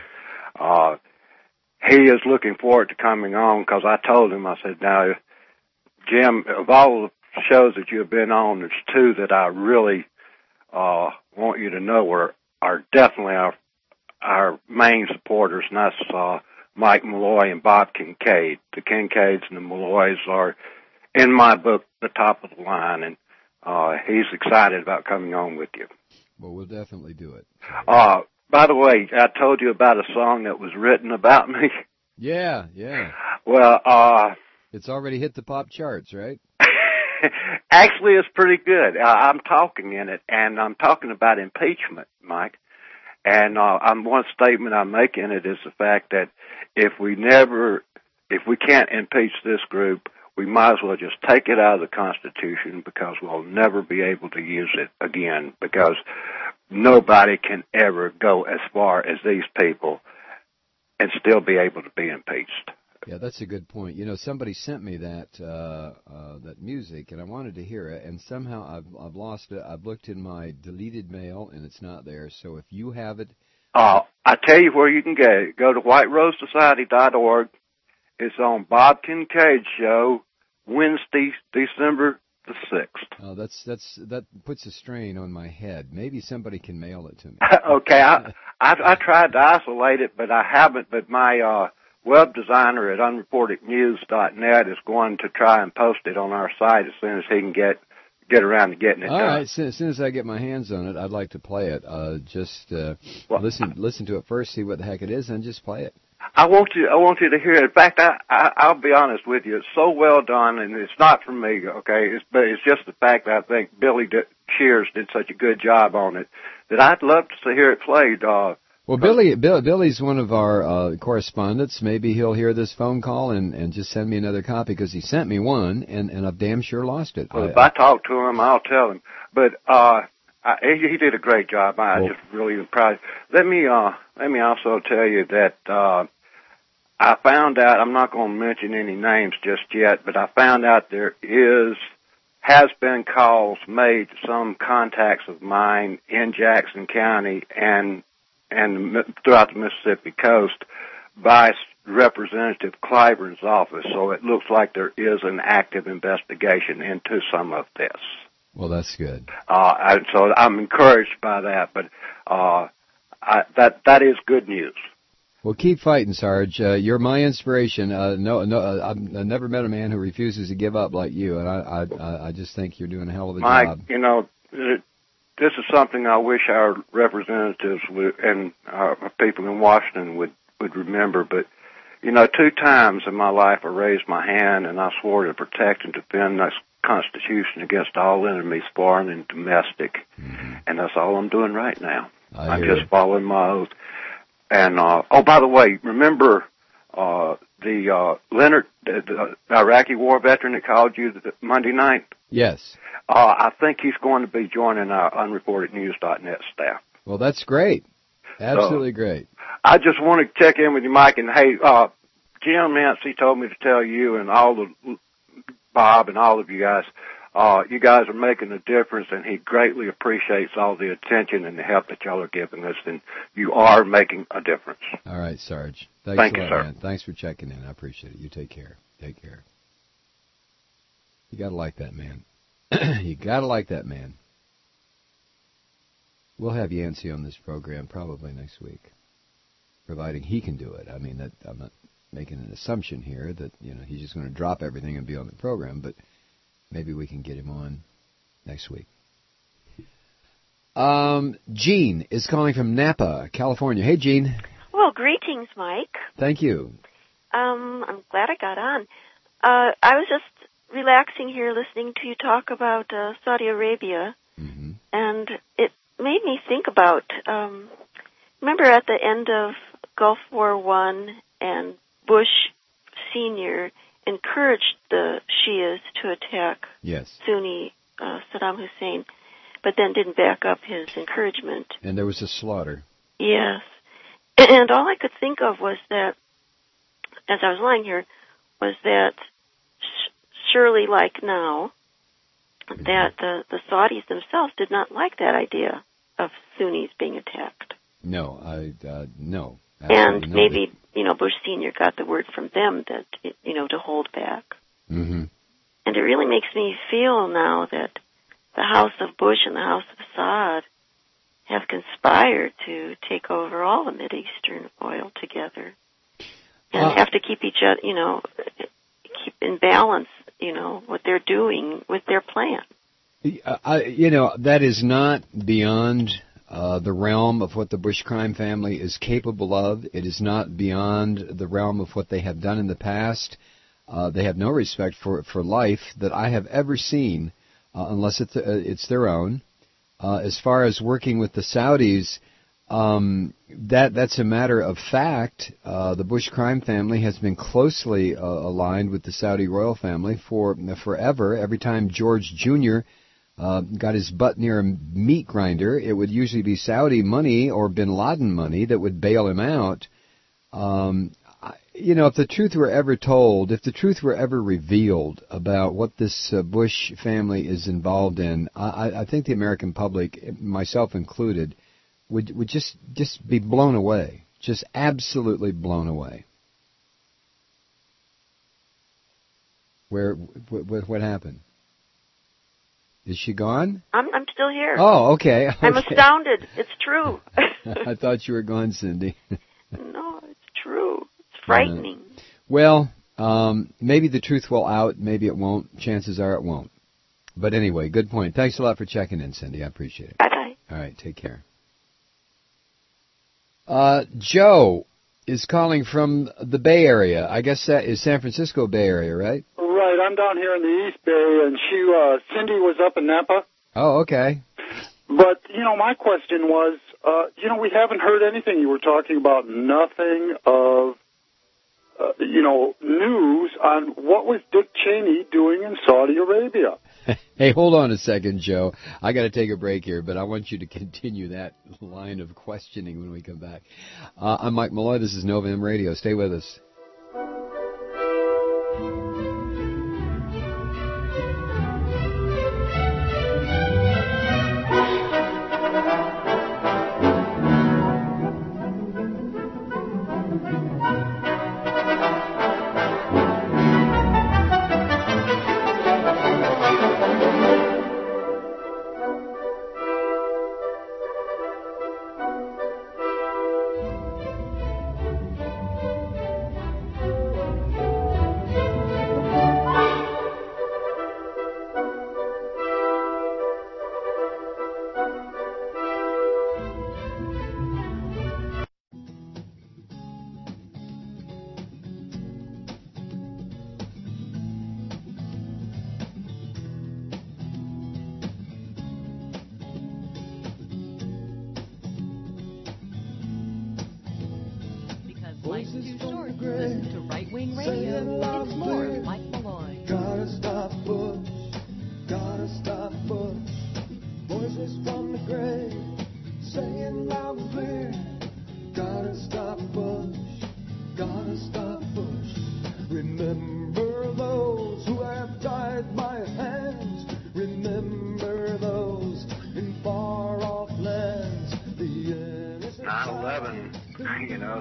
he is looking forward to coming on, because I told him, I said, now, Jim, of all the shows that you've been on, there's two that I really want you to know are definitely our main supporters, and that's Mike Malloy and Bob Kincaid. The Kincaids and the Malloys are, in my book, the top of the line, and he's excited about coming on with you. Well, we'll definitely do it. By the way, I told you about a song that was written about me. Yeah. Well, it's already hit the pop charts, right? Actually, it's pretty good. I'm talking in it, and I'm talking about impeachment, Mike. And one statement I make in it is the fact that if we can't impeach this group, we might as well just take it out of the Constitution, because we'll never be able to use it again, because nobody can ever go as far as these people and still be able to be impeached. Yeah, that's a good point. You know, somebody sent me that music, and I wanted to hear it, and somehow I've lost it. I've looked in my deleted mail, and it's not there. So if you have it, I tell you where you can get it. Go to whiterosesociety.org. It's on Bob Kincaid's show, Wednesday, December the 6th. Oh, that puts a strain on my head. Maybe somebody can mail it to me. Okay, I tried to isolate it, but I haven't. But my web designer at unreportednews.net is going to try and post it on our site as soon as he can get around to getting it done. All right, as soon as I get my hands on it, I'd like to play it. Listen to it first, see what the heck it is, and just play it. I want you to hear it. In fact, I'll be honest with you. It's so well done, and it's not from me, okay? But it's just the fact that I think Billy Shears did such a good job on it that I'd love to hear it played. Well, Billy's one of our correspondents. Maybe he'll hear this phone call and just send me another copy, because he sent me one, and I've damn sure lost it. Well, if I talk to him, I'll tell him. But he did a great job. I'm just really proud. Let me also tell you that I found out, I'm not going to mention any names just yet, but I found out there has been calls made to some contacts of mine in Jackson County and throughout the Mississippi coast by Representative Clyburn's office. So it looks like there is an active investigation into some of this. Well, that's good. So I'm encouraged by that, but that is good news. Well, keep fighting, Sarge. You're my inspiration. I've never met a man who refuses to give up like you, and I just think you're doing a hell of a Mike, job. You know, this is something I wish our representatives and our people in Washington would remember. But, you know, 2 times in my life I raised my hand and I swore to protect and defend this Constitution against all enemies, foreign and domestic. Mm-hmm. And that's all I'm doing right now. I'm just following my oath. And, by the way, remember the Leonard, the Iraqi war veteran that called you Monday night? Yes. I think he's going to be joining our unreportednews.net staff. Well, that's great. Absolutely great. I just want to check in with you, Mike, and hey, Jim Yancey told me to tell you and Bob and all of you guys are making a difference, and he greatly appreciates all the attention and the help that y'all are giving us, and you are making a difference. All right, Sarge. Thank a you, lot, sir. Man. Thanks for checking in. I appreciate it. You take care. Take care. You got to like that man. You got to like that man. We'll have Yancey on this program probably next week, providing he can do it. I mean, that I'm not making an assumption here that he's just going to drop everything and be on the program, but maybe we can get him on next week. Gene is calling from Napa, California. Hey, Gene. Well, greetings, Mike. Thank you. I'm glad I got on. I was just relaxing here listening to you talk about Saudi Arabia, and it made me think about, remember at the end of Gulf War I, and Bush Sr. encouraged the Shias to attack Sunni Saddam Hussein, but then didn't back up his encouragement. And there was a slaughter. Yes. And all I could think of was that, as I was lying here, was that surely like now, that the Saudis themselves did not like that idea of Sunnis being attacked. No, no. And maybe, Bush Sr. got the word from them that, to hold back. Mm-hmm. And it really makes me feel now that the House of Bush and the House of Assad have conspired to take over all the Mideastern oil together. And have to keep each other, keep in balance, what they're doing with their plan. That is not beyond the realm of what the Bush crime family is capable of. It is not beyond the realm of what they have done in the past. They have no respect for life that I have ever seen, unless it's their own. As far as working with the Saudis, that's a matter of fact. The Bush crime family has been closely aligned with the Saudi royal family for forever. Every time George Jr. Got his butt near a meat grinder, it would usually be Saudi money or bin Laden money that would bail him out. If the truth were ever told, if the truth were ever revealed about what this Bush family is involved in, I think the American public, myself included, would just be blown away, just absolutely blown away. What happened? Is she gone? I'm still here. Oh, okay. I'm astounded. It's true. I thought you were gone, Cindy. No, it's true. It's frightening. Well, maybe the truth will out. Maybe it won't. Chances are it won't. But anyway, good point. Thanks a lot for checking in, Cindy. I appreciate it. Bye-bye. All right, take care. Joe is calling from the Bay Area. I guess that is San Francisco Bay Area, right? Right, I'm down here in the East Bay, and Cindy was up in Napa. Oh, okay. But, my question was, we haven't heard anything. You were talking about nothing of, news on what was Dick Cheney doing in Saudi Arabia. Hey, hold on a second, Joe. I got to take a break here, but I want you to continue that line of questioning when we come back. I'm Mike Malloy. This is Nova M Radio. Stay with us. Life's too short to listen to right-wing radio. It's more of Mike Malloy. Gotta stop Bush. Gotta stop Bush. Voices from the grave saying loud and clear. Gotta stop Bush. Gotta stop Bush.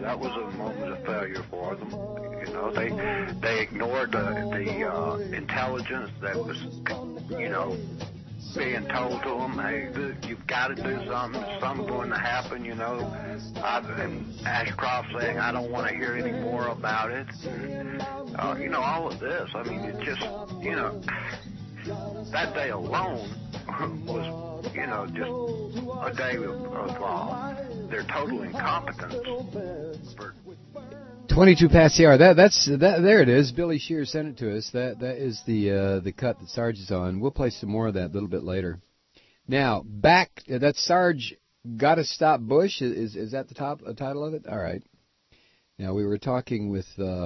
that was a moment of failure for them. You know, they ignored the intelligence that was, you know, being told to them, hey, you've got to do something. Something's going to happen, you know. And Ashcroft saying, I don't want to hear any more about it. You know, all of this. I mean, it just, you know, that day alone was, you know, just a day of their total incompetence. 22 past the hour. There it is. Billy Shear sent it to us. That is the cut that Sarge is on. We'll play some more of that a little bit later. Now back. That's Sarge. Gotta Stop Bush. Is that the title of it? All right. Now we were talking with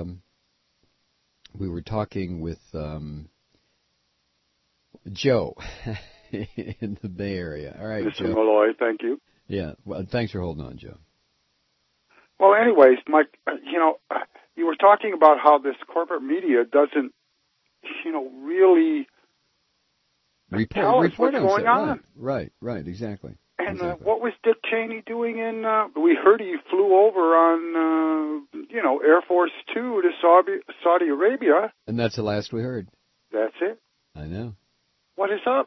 Joe in the Bay Area. All right, Mr. Joe. Malloy, thank you. Yeah. Well, thanks for holding on, Joe. Well, anyways, Mike, you know, you were talking about how this corporate media doesn't, you know, really tell us what's going on. Right, exactly. And what was Dick Cheney doing in, we heard he flew over on, you know, Air Force 2 to Saudi Arabia. And that's the last we heard. That's it. I know. What is up?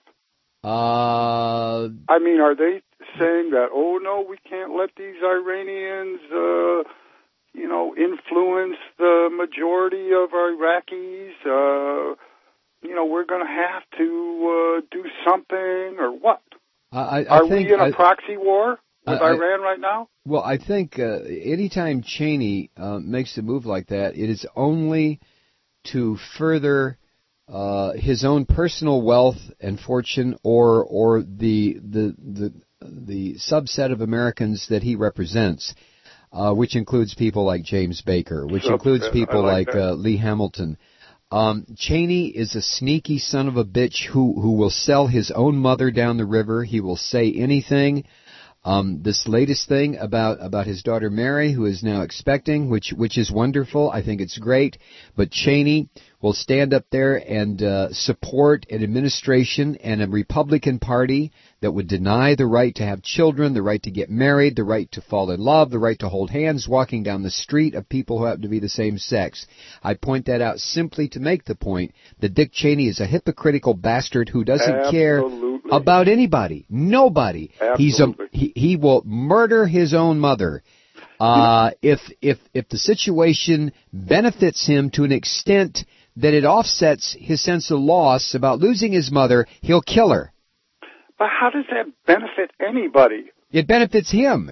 I mean, are they saying that, oh, no, we can't let these Iranians, you know, influence the majority of Iraqis? You know, we're going to have to do something, or what? Are we in a proxy war with Iran right now? Well, I think anytime Cheney makes a move like that, it is only to further his own personal wealth and fortune, or the subset of Americans that he represents, which includes people like James Baker, which includes people like Lee Hamilton. Cheney is a sneaky son of a bitch who will sell his own mother down the river. He will say anything. This latest thing about his daughter Mary, who is now expecting, which is wonderful. I think it's great. But Cheney will stand up there and support an administration and a Republican Party that would deny the right to have children, the right to get married, the right to fall in love, the right to hold hands walking down the street of people who happen to be the same sex. I point that out simply to make the point that Dick Cheney is a hypocritical bastard who doesn't care about anybody. Nobody. Absolutely. He will murder his own mother. If the situation benefits him to an extent that it offsets his sense of loss about losing his mother, he'll kill her. But how does that benefit anybody? It benefits him.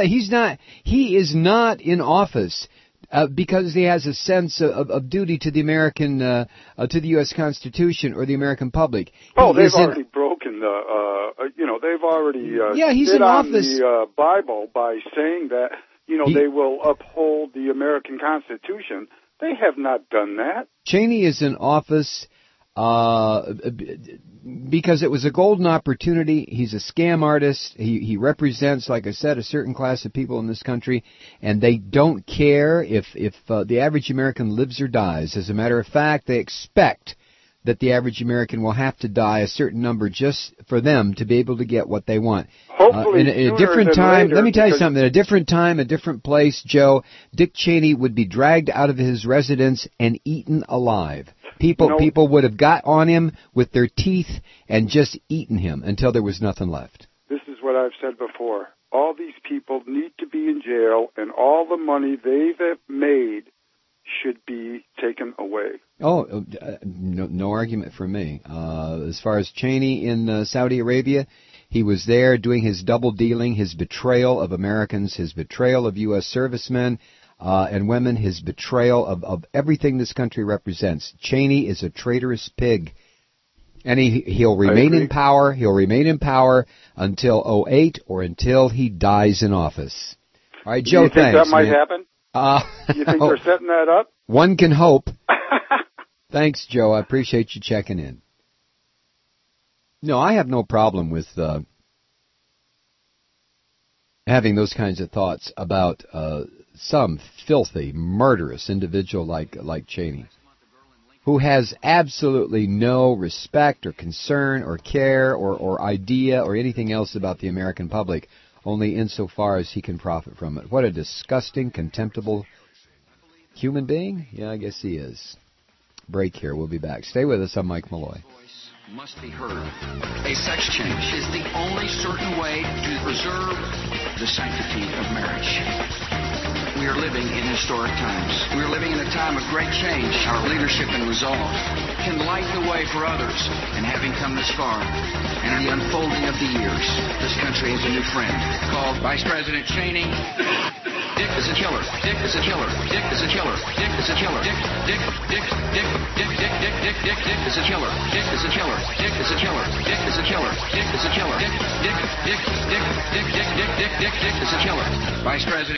He is not in office because he has a sense of duty to the American, to the U.S. Constitution or the American public. Oh, they've already broken the, you know, they've already he's in office. The Bible by saying that, you know, they will uphold the American Constitution. They have not done that. Cheney is in office because it was a golden opportunity. He's a scam artist. He represents, like I said, a certain class of people in this country, and they don't care if the average American lives or dies. As a matter of fact, they expect that the average American will have to die a certain number just for them to be able to get what they want. Hopefully in a different time, let me tell you something, in a different time, a different place, Joe, Dick Cheney would be dragged out of his residence and eaten alive. People would have got on him with their teeth and just eaten him until there was nothing left. This is what I've said before. All these people need to be in jail, and all the money they've made should be taken away. Oh, no argument from me. As far as Cheney in Saudi Arabia, he was there doing his double dealing, his betrayal of Americans, his betrayal of U.S. servicemen and women, his betrayal of everything this country represents. Cheney is a traitorous pig. And he'll remain in power. He'll remain in power until 2008 or until he dies in office. All right, Joe, thanks. Do you think that might man. happen? You think they're setting that up? One can hope. Thanks, Joe. I appreciate you checking in. No, I have no problem with having those kinds of thoughts about some filthy, murderous individual like Cheney, who has absolutely no respect or concern or care or idea or anything else about the American public. only insofar as he can profit from it. What a disgusting, contemptible human being? Yeah, I guess he is. Break here. We'll be back. Stay with us. I'm Mike Malloy. Must be heard. A sex change is the only certain way to preserve the sanctity of marriage. We are living in historic times. We are living in a time of great change. Our leadership and resolve can light the way for others. And having come this far, and in the unfolding of the years, this country has a new friend called Vice President Cheney. Dick is a killer. Dick is a killer. Dick is a killer. Dick is a killer. Dick is a killer. Dick is a killer. Dick is a killer. Dick is a killer. Dick is a killer. Dick is a killer. Vice President.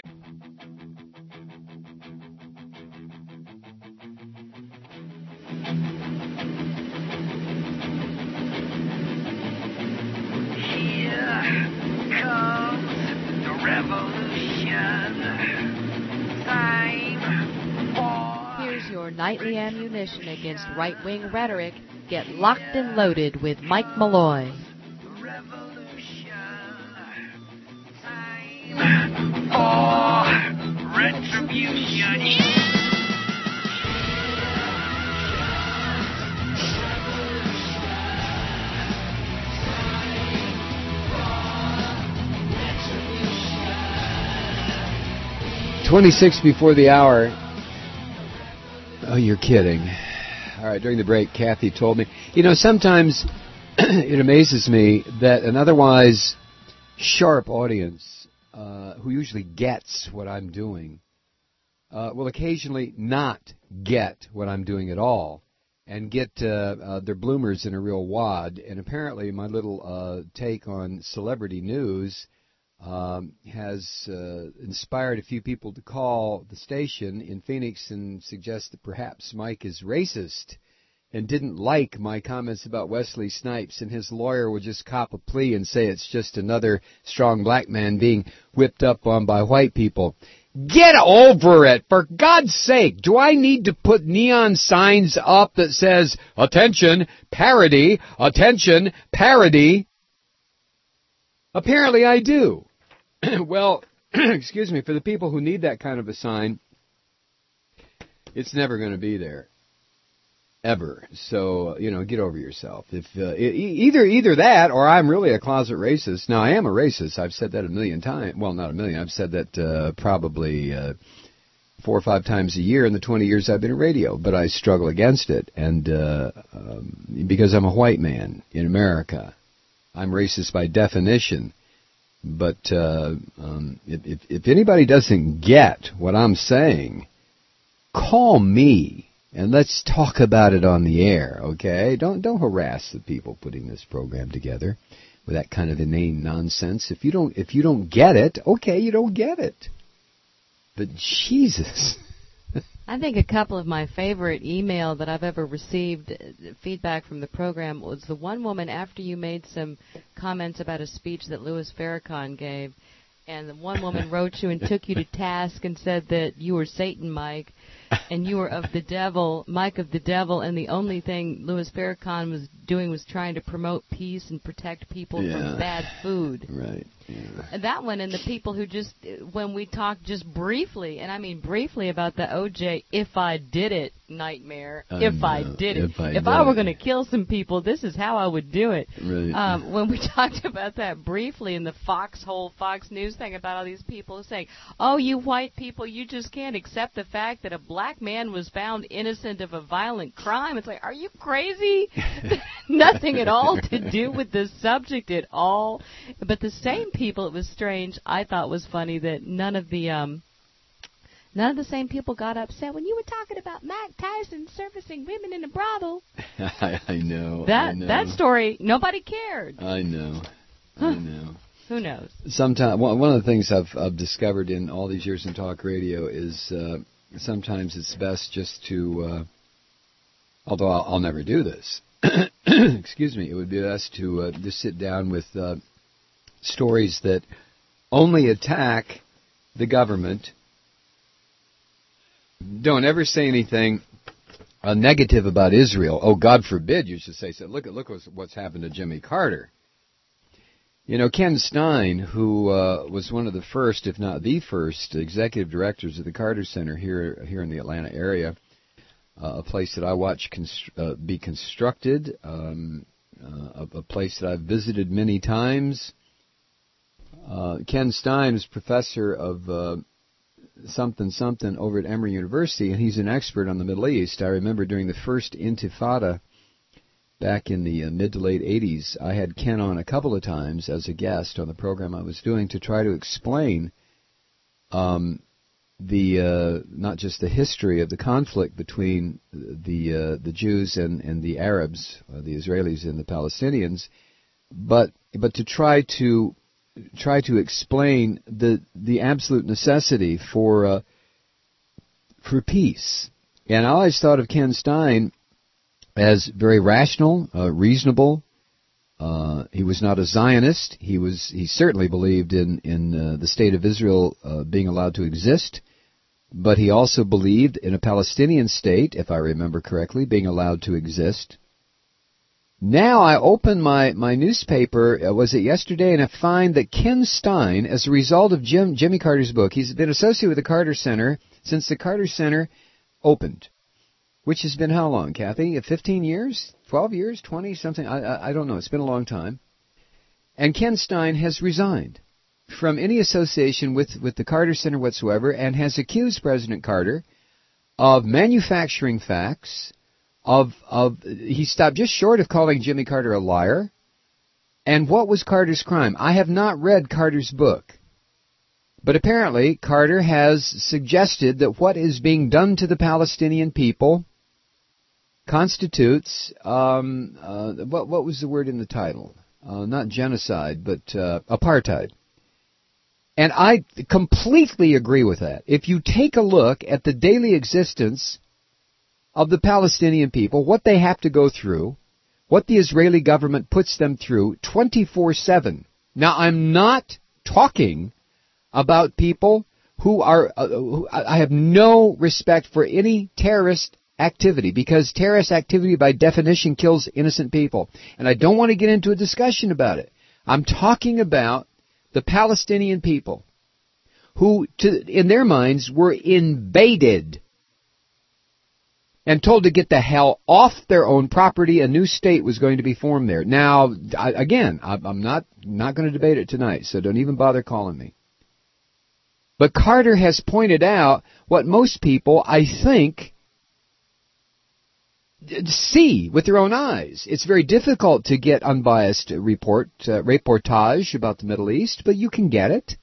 Here's your nightly ammunition against right-wing rhetoric. Get locked and loaded with Mike Malloy. Retribution. 26 before the hour. Oh, you're kidding. All right, during the break, Kathy told me, sometimes it amazes me that an otherwise sharp audience who usually gets what I'm doing will occasionally not get what I'm doing at all and get their bloomers in a real wad. And apparently my little take on celebrity news has inspired a few people to call the station in Phoenix and suggest that perhaps Mike is racist and didn't like my comments about Wesley Snipes, and his lawyer would just cop a plea and say it's just another strong black man being whipped up on by white people. Get over it! For God's sake, do I need to put neon signs up that says, attention, parody, attention, parody? Apparently I do. Well, excuse me, for the people who need that kind of a sign, it's never going to be there. Ever. So, get over yourself. If either that or I'm really a closet racist. Now, I am a racist. I've said that a million times. Well, not a million. I've said that probably 4 or 5 times a year in the 20 years I've been in radio. But I struggle against it. And because I'm a white man in America, I'm racist by definition. But if anybody doesn't get what I'm saying, call me and let's talk about it on the air, okay? Don't harass the people putting this program together with that kind of inane nonsense. If you don't get it, okay, you don't get it. But Jesus. I think a couple of my favorite email that I've ever received feedback from the program was the one woman after you made some comments about a speech that Louis Farrakhan gave, and the one woman wrote you and took you to task and said that you were Satan, Mike, and you were of the devil, Mike of the devil, and the only thing Louis Farrakhan was doing was trying to promote peace and protect people from bad food. Right. Yeah. And that one, and the people who just, when we talked just briefly, and I mean briefly about the O.J. if I did it nightmare, if I did it. If I were going to kill some people, this is how I would do it. Right. When we talked about that briefly in the Fox News thing about all these people saying, oh, you white people, you just can't accept the fact that a black man was found innocent of a violent crime. It's like, are you crazy? Nothing at all to do with this subject at all. But the same people, it was strange, I thought was funny that none of the same people got upset when you were talking about Mike Tyson servicing women in a brothel. I know. That story, nobody cared. I know. Who knows? Sometimes one of the things I've discovered in all these years in talk radio is sometimes it's best just to, although I'll never do this, excuse me, it would be best to just sit down with stories that only attack the government. Don't ever say anything negative about Israel. Oh, God forbid you should say so. Look what's happened to Jimmy Carter. You know, Ken Stein, who was one of the first, if not the first, executive directors of the Carter Center here in the Atlanta area, a place that I watched be constructed, a place that I've visited many times. Ken Stein is professor of something over at Emory University, and he's an expert on the Middle East. I remember during the first Intifada back in the mid to late 80s, I had Ken on a couple of times as a guest on the program I was doing to try to explain not just the history of the conflict between the Jews and the Arabs, the Israelis and the Palestinians, but to try to explain the absolute necessity for peace. And I always thought of Ken Stein as very rational, reasonable. He was not a Zionist. He certainly believed in the state of Israel being allowed to exist, but he also believed in a Palestinian state, if I remember correctly, being allowed to exist. Now I open my newspaper, was it yesterday, and I find that Ken Stein, as a result of Jimmy Carter's book, he's been associated with the Carter Center since the Carter Center opened. Which has been how long, Kathy? 15 years? 12 years? 20? Something? I don't know. It's been a long time. And Ken Stein has resigned from any association with the Carter Center whatsoever and has accused President Carter of manufacturing facts, he stopped just short of calling Jimmy Carter a liar. And what was Carter's crime? I have not read Carter's book. But apparently Carter has suggested that what is being done to the Palestinian people constitutes, what was the word in the title? Not genocide, but apartheid. And I completely agree with that. If you take a look at the daily existence of the Palestinian people, what they have to go through, what the Israeli government puts them through 24/7. Now, I'm not talking about people who are, I have no respect for any terrorist activity, because terrorist activity by definition kills innocent people. And I don't want to get into a discussion about it. I'm talking about the Palestinian people who, in their minds, were invaded and told to get the hell off their own property. A new state was going to be formed there. Now, I'm not going to debate it tonight, so don't even bother calling me. But Carter has pointed out what most people, I think, see with their own eyes. It's very difficult to get unbiased reportage about the Middle East, but you can get it.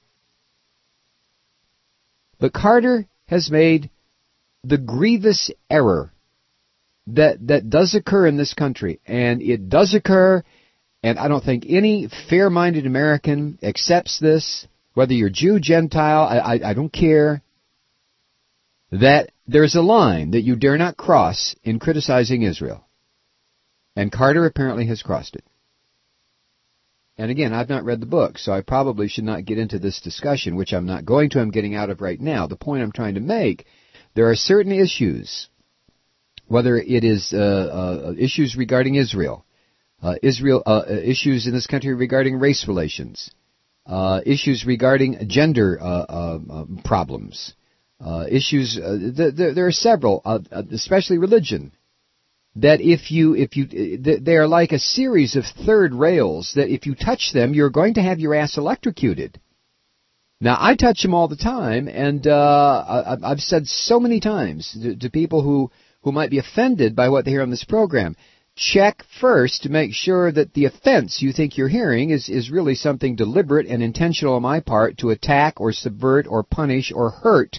But Carter has made the grievous error that does occur in this country, and it does occur, and I don't think any fair-minded American accepts this, whether you're Jew, Gentile, I don't care, that there's a line that you dare not cross in criticizing Israel. And Carter apparently has crossed it. And again, I've not read the book, so I probably should not get into this discussion, which I'm not going to. I'm getting out of right now. The point I'm trying to make, there are certain issues, whether it is issues regarding Israel, issues in this country regarding race relations, issues regarding gender problems, issues. There are several, especially religion, that they are like a series of third rails that if you touch them, you're going to have your ass electrocuted. Now, I touch them all the time, and I've said so many times to people who might be offended by what they hear on this program, check first to make sure that the offense you think you're hearing is really something deliberate and intentional on my part to attack or subvert or punish or hurt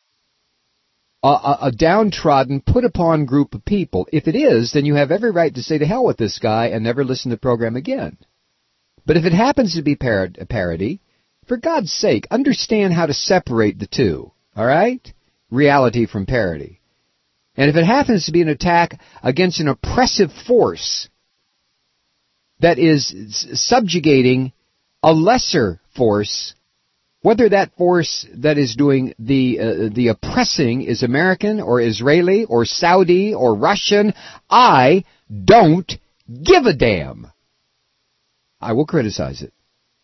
a downtrodden, put-upon group of people. If it is, then you have every right to say to hell with this guy and never listen to the program again. But if it happens to be a parody, for God's sake, understand how to separate the two, all right? Reality from parody. And if it happens to be an attack against an oppressive force that is subjugating a lesser force, whether that force that is doing the oppressing is American or Israeli or Saudi or Russian, I don't give a damn. I will criticize it.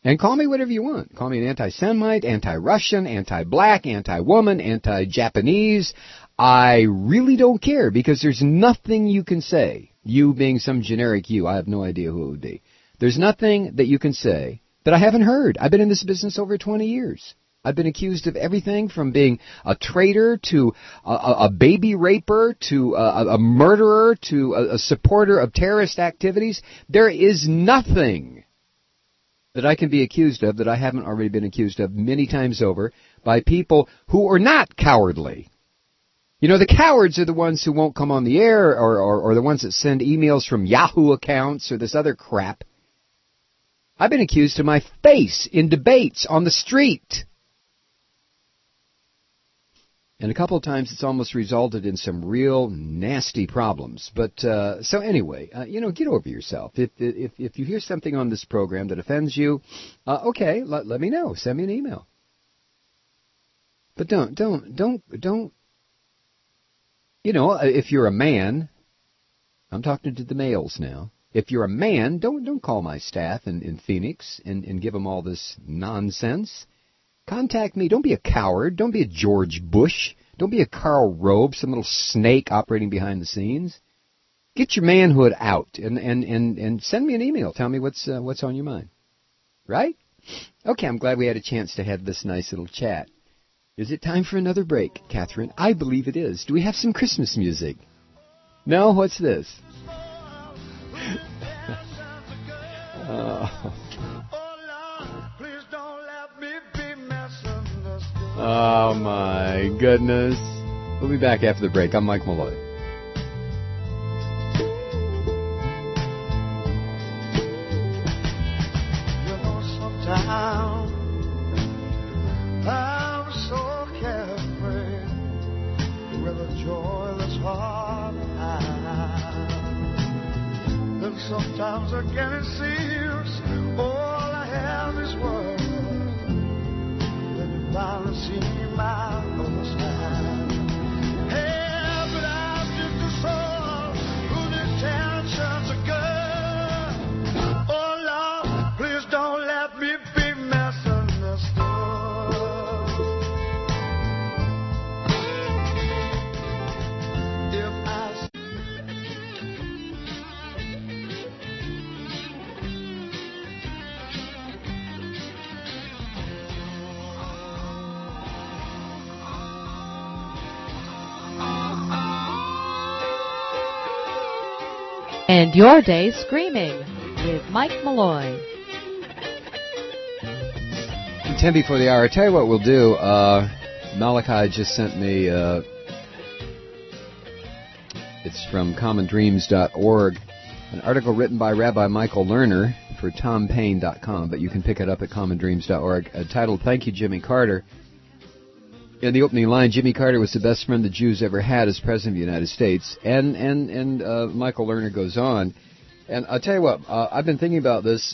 And call me whatever you want. Call me an anti-Semite, anti-Russian, anti-black, anti-woman, anti-Japanese. I really don't care, because there's nothing you can say, you being some generic you, I have no idea who it would be. There's nothing that you can say that I haven't heard. I've been in this business over 20 years. I've been accused of everything from being a traitor to a baby raper to a murderer to a supporter of terrorist activities. There is nothing that I can be accused of that I haven't already been accused of many times over by people who are not cowardly. You know, the cowards are the ones who won't come on the air or the ones that send emails from Yahoo accounts or this other crap. I've been accused to my face in debates on the street. And a couple of times it's almost resulted in some real nasty problems. But, so anyway, get over yourself. If you hear something on this program that offends you, okay, let me know. Send me an email. But don't, if you're a man, I'm talking to the males now. If you're a man, don't call my staff in Phoenix and give them all this nonsense. Contact me. Don't be a coward. Don't be a George Bush. Don't be a Karl Rove, some little snake operating behind the scenes. Get your manhood out and send me an email. Tell me what's on your mind. Right? Okay, I'm glad we had a chance to have this nice little chat. Is it time for another break, Catherine? I believe it is. Do we have some Christmas music? No? What's this? Oh, my goodness. We'll be back after the break. I'm Mike Malloy. Sometimes I'm so carefree with a joyless heart. And sometimes again it seems all I have is words. Finally see my other side. Hey, but I'm just a soul whose intentions are good. Oh Lord, please don't let me be misunderstood. If I End your day screaming with Mike Malloy. 10 before the hour. I tell you what we'll do. Malachi just sent me, it's from commondreams.org, an article written by Rabbi Michael Lerner for TomPaine.com, but you can pick it up at commondreams.org, titled Thank You, Jimmy Carter. In the opening line, Jimmy Carter was the best friend the Jews ever had as President of the United States. And Michael Lerner goes on. And I'll tell you what, I've been thinking about this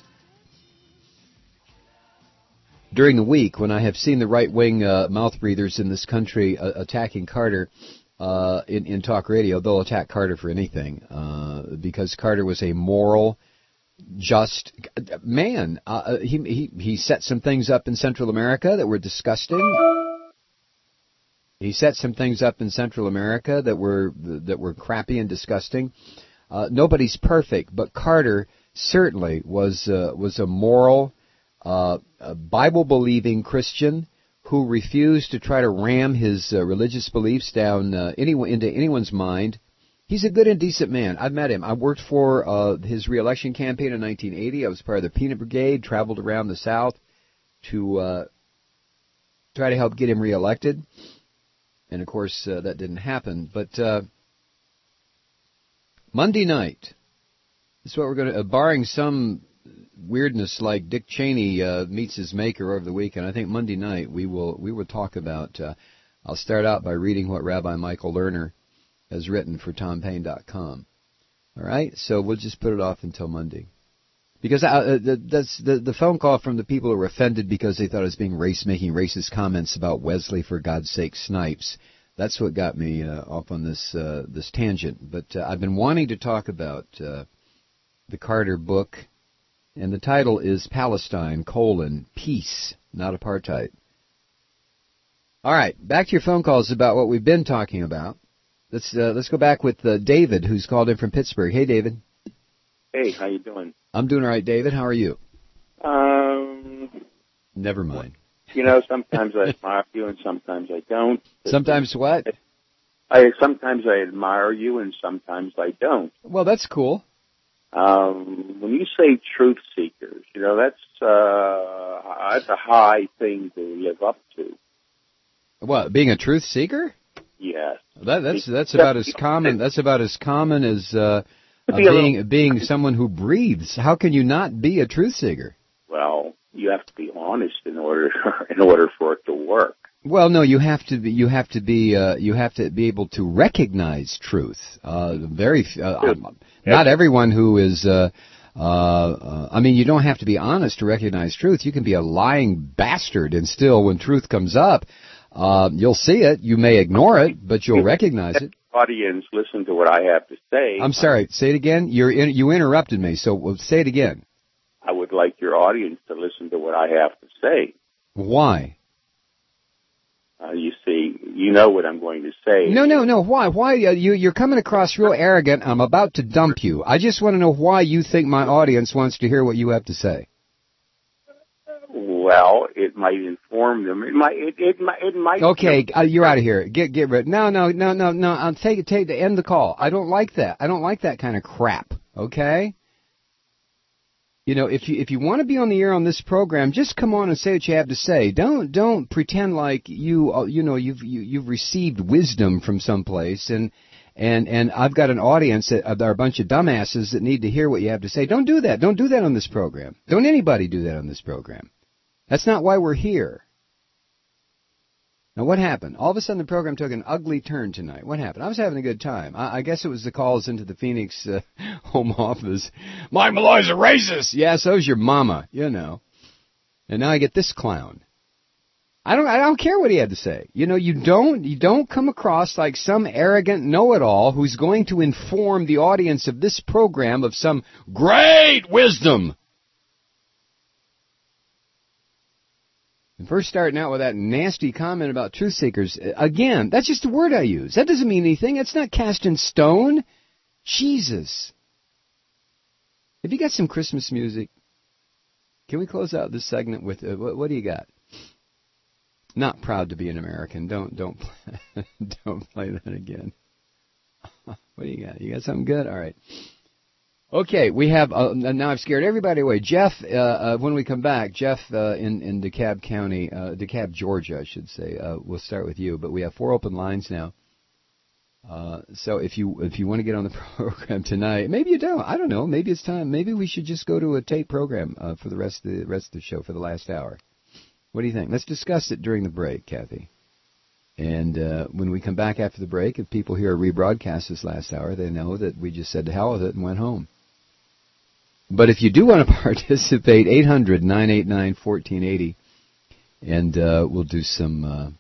during the week when I have seen the right-wing mouth breathers in this country attacking Carter in talk radio. They'll attack Carter for anything because Carter was a moral, just man. He set some things up in Central America that were disgusting. He set some things up in Central America that were crappy and disgusting. Nobody's perfect, but Carter certainly was a moral, Bible-believing Christian who refused to try to ram his religious beliefs down into anyone's mind. He's a good and decent man. I've met him. I worked for his re-election campaign in 1980. I was part of the Peanut Brigade, traveled around the South to try to help get him re-elected. And, of course, that didn't happen. But Monday night, this is what we're going to, barring some weirdness like Dick Cheney meets his maker over the weekend, I think Monday night we will talk about, I'll start out by reading what Rabbi Michael Lerner has written for TomPaine.com. All right? So we'll just put it off until Monday. Because that's the phone call from the people who were offended because they thought I was being making racist comments about Wesley, for God's sake, Snipes. That's what got me off on this tangent. But I've been wanting to talk about the Carter book And the title is Palestine, Peace, not Apartheid. All right, back to your phone calls about what we've been talking about. Let's go back with David, who's called in from Pittsburgh. Hey, David. Hey, how you doing? I'm doing all right, David. How are you? Never mind. Sometimes I admire you and sometimes I don't. Sometimes what? Sometimes I admire you and sometimes I don't. Well, that's cool. When you say truth seekers, that's a high thing to live up to. What, being a truth seeker? Yes. That's about as common. That's about as common as being someone who breathes. How can you not be a truth seeker? Well, you have to be honest in order for it to work. Well, no, you have to be able to recognize truth. Not everyone who is. You don't have to be honest to recognize truth. You can be a lying bastard, and still, when truth comes up, you'll see it. You may ignore it, but you'll recognize it. Audience, listen to what I have to say. I'm sorry. Say it again. You interrupted me, so say it again. I would like your audience to listen to what I have to say. Why? You see, you know what I'm going to say. No. Why? Why? You're coming across real arrogant. I'm about to dump you. I just want to know why you think my audience wants to hear what you have to say. Well, it might inform them. It might. Okay, you're out of here. Get rid. No. Take end the call. I don't like that. I don't like that kind of crap. Okay. If you want to be on the air on this program, just come on and say what you have to say. Don't pretend like you've received wisdom from someplace and I've got an audience that are a bunch of dumbasses that need to hear what you have to say. Don't do that. Don't do that on this program. Don't anybody do that on this program. That's not why we're here. Now, what happened? All of a sudden, the program took an ugly turn tonight. What happened? I was having a good time. I guess it was the calls into the Phoenix home office. Mike Malloy's a racist. Yeah, so's your mama, And now I get this clown. I don't care what he had to say. You don't come across like some arrogant know-it-all who's going to inform the audience of this program of some great wisdom. And first starting out with that nasty comment about truth seekers, again, that's just a word I use. That doesn't mean anything. It's not cast in stone. Jesus. Have you got some Christmas music? Can we close out this segment with, what do you got? Not proud to be an American. Don't play that again. What do you got? You got something good? All right. Okay, we have, now I've scared everybody away. Jeff, when we come back, Jeff in DeKalb County, DeKalb, Georgia, I should say. We'll start with you, but we have 4 open lines now. So if you want to get on the program tonight, maybe you don't. I don't know. Maybe it's time. Maybe we should just go to a tape program for the rest of the show for the last hour. What do you think? Let's discuss it during the break, Kathy. And when we come back after the break, if people hear a rebroadcast this last hour, they know that we just said to hell with it and went home. But if you do want to participate, 800-989-1480, and we'll do some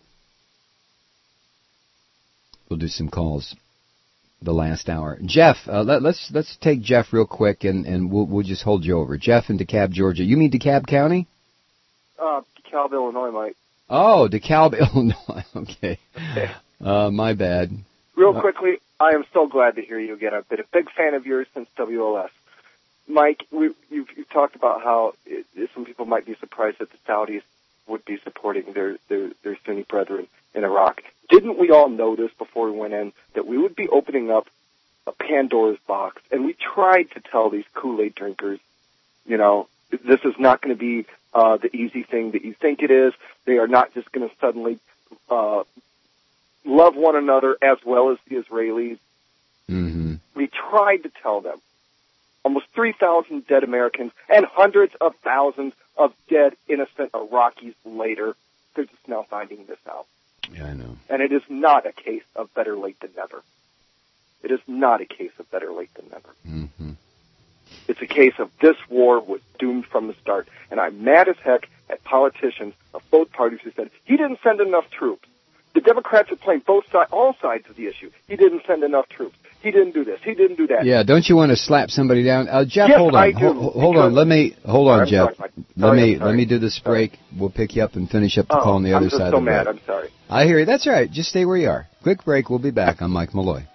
calls the last hour. Jeff, let's take Jeff real quick, and we'll just hold you over. Jeff in DeKalb, Georgia. You mean DeKalb County? DeKalb, Illinois, Mike. Oh, DeKalb, Illinois. Okay. My bad. Real quickly, I am so glad to hear you again. I've been a big fan of yours since WLS. Mike, you've talked about how some people might be surprised that the Saudis would be supporting their Sunni brethren in Iraq. Didn't we all know this before we went in, that we would be opening up a Pandora's box? And we tried to tell these Kool-Aid drinkers, this is not going to be the easy thing that you think it is. They are not just going to suddenly love one another as well as the Israelis. Mm-hmm. We tried to tell them. Almost 3,000 dead Americans and hundreds of thousands of dead, innocent Iraqis later. They're just now finding this out. Yeah, I know. And it is not a case of better late than never. It is not a case of better late than never. Mm-hmm. It's a case of this war was doomed from the start. And I'm mad as heck at politicians of both parties who said, he didn't send enough troops. The Democrats are playing all sides of the issue. He didn't send enough troops. he didn't do this, he didn't do that. Yeah, don't you want to slap somebody down? Jeff, Yes, hold on. I do. Hold on. Hold on, Jeff. Sorry, Let me do this break. We'll pick you up and finish up the call on the other side of the break. I'm so mad. I'm sorry. I hear you. That's all right. Just stay where you are. Quick break. We'll be back. I'm Mike Malloy.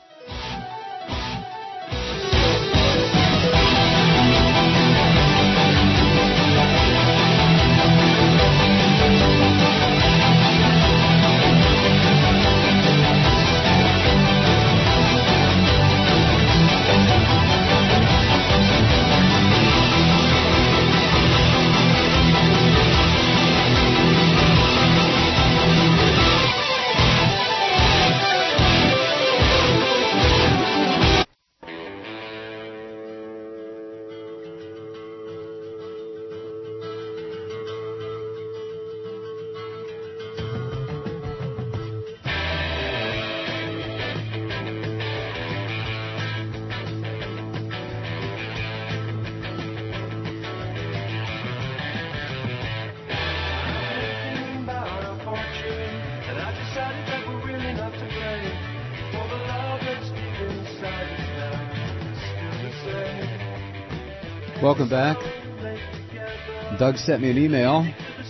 Welcome back. Doug sent me an email.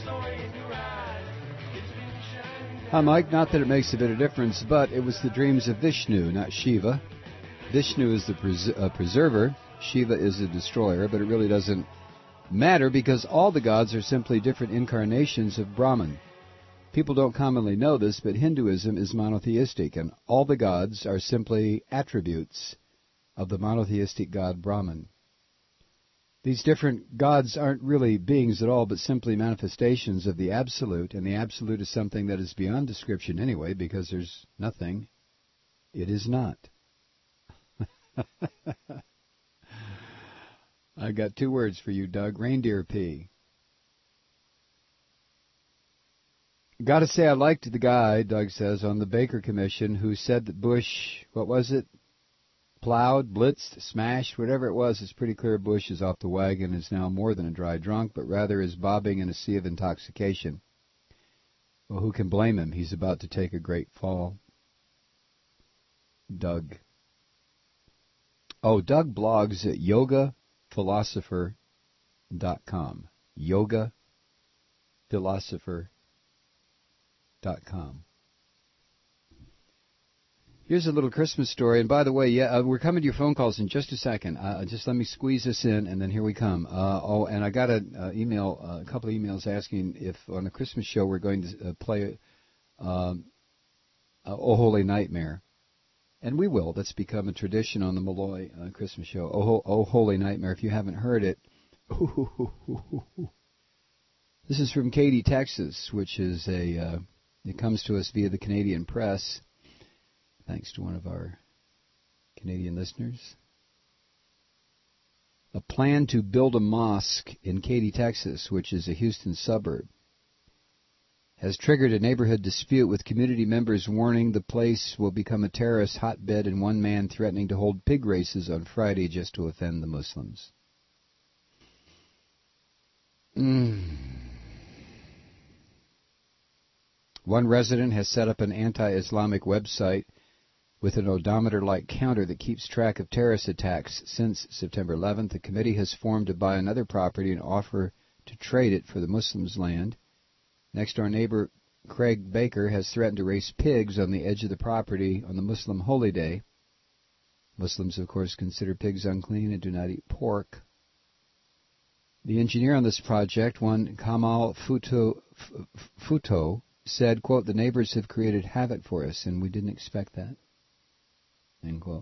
Hi, Mike. Not that it makes a bit of difference, but it was the dreams of Vishnu, not Shiva. Vishnu is the preserver. Shiva is the destroyer, but it really doesn't matter because all the gods are simply different incarnations of Brahman. People don't commonly know this, but Hinduism is monotheistic, and all the gods are simply attributes of the monotheistic god Brahman. These different gods aren't really beings at all, but simply manifestations of the Absolute, and the Absolute is something that is beyond description anyway, because there's nothing it is not. I got 2 words for you, Doug. Reindeer pee. Got to say I liked the guy, Doug says, on the Baker Commission who said that Bush, what was it? Plowed, blitzed, smashed, whatever it was. It's pretty clear Bush is off the wagon, is now more than a dry drunk, but rather is bobbing in a sea of intoxication. Well, who can blame him? He's about to take a great fall. Doug. Oh, Doug blogs at yogaphilosopher.com. yogaphilosopher.com. Here's a little Christmas story. And by the way, we're coming to your phone calls in just a second. Just let me squeeze this in, and then here we come. And I got a couple of emails asking if on the Christmas show we're going to play Oh Holy Nightmare. And we will. That's become a tradition on the Malloy Christmas show. Oh Holy Nightmare. If you haven't heard it. This is from Katy, Texas, which is it comes to us via the Canadian Press. Thanks to one of our Canadian listeners. A plan to build a mosque in Katy, Texas, which is a Houston suburb, has triggered a neighborhood dispute with community members warning the place will become a terrorist hotbed and one man threatening to hold pig races on Friday just to offend the Muslims. One resident has set up an anti-Islamic website with an odometer-like counter that keeps track of terrorist attacks. Since September 11th, the committee has formed to buy another property and offer to trade it for the Muslims' land. Next-door neighbor Craig Baker has threatened to raise pigs on the edge of the property on the Muslim holy day. Muslims, of course, consider pigs unclean and do not eat pork. The engineer on this project, one Kamal Futo, said, quote, "The neighbors have created havoc for us, and we didn't expect that." End quote.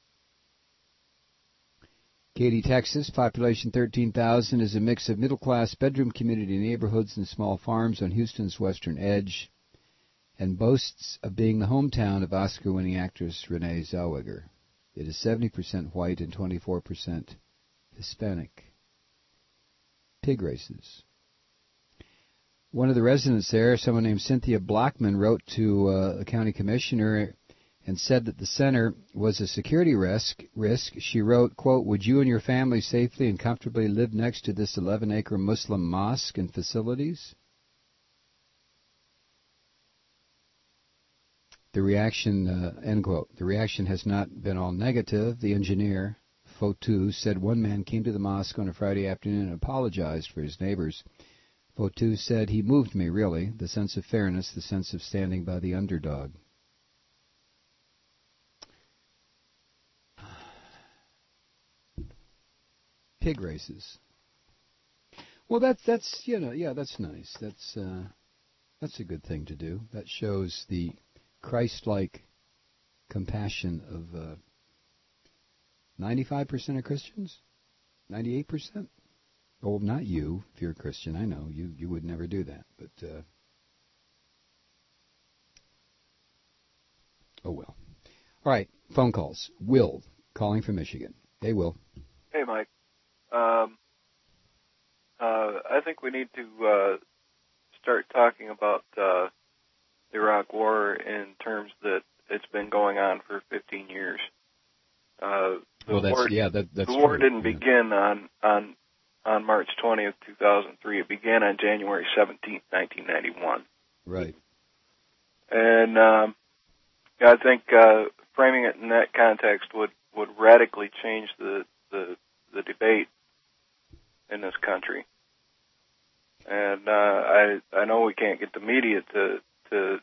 Katy, Texas, population 13,000, is a mix of middle-class bedroom community neighborhoods and small farms on Houston's western edge, and boasts of being the hometown of Oscar-winning actress Renee Zellweger. It is 70% white and 24% Hispanic. Pig races. One of the residents there, someone named Cynthia Blackman, wrote to the county commissioner and said that the center was a security risk. She wrote, quote, "Would you and your family safely and comfortably live next to this 11-acre Muslim mosque and facilities?" The reaction, end quote. The reaction has not been all negative. The engineer, Fotu, said one man came to the mosque on a Friday afternoon and apologized for his neighbors. Fotu said, he moved me, really, the sense of fairness, the sense of standing by the underdog. Pig races. Well, that's that's nice. That's a good thing to do. That shows the Christ-like compassion of 95% of Christians, 98%. Oh, not you. If you're a Christian, I know you would never do that. But oh well. All right, phone calls. Will calling from Michigan. Hey, Will. Hey, Mike. I think we need to start talking about the Iraq War in terms that it's been going on for 15 years. The war didn't begin on March 20th, 2003. It began on January 17th, 1991. Right. And I think framing it in that context would radically change the debate in this country. And I know we can't get the media to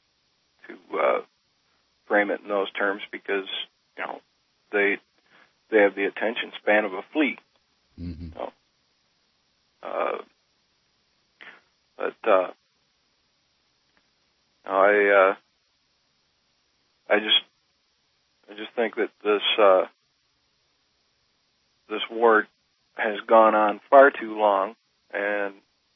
frame it in those terms because they have the attention span of a flea. Mm-hmm. I just think that this war has gone on far too long, and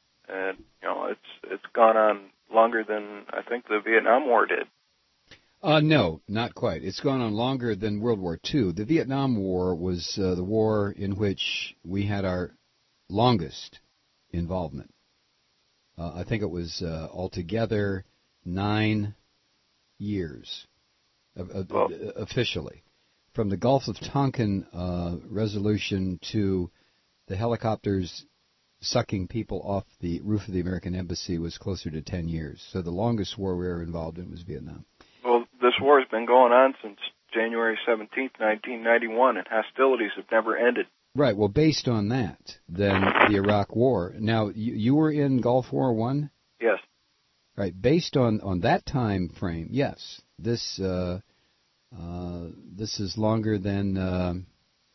it's gone on longer than I think the Vietnam War did. No, not quite. It's gone on longer than World War II. The Vietnam War was the war in which we had our longest involvement. I think it was altogether 9 years, officially. From the Gulf of Tonkin resolution to the helicopters sucking people off the roof of the American embassy was closer to 10 years. So the longest war we were involved in was Vietnam. Well, this war has been going on since January 17th, 1991, and hostilities have never ended. Right. Well, based on that, then the Iraq War. Now, you were in Gulf War I? Yes. Right. Based on that time frame, yes. This is longer than.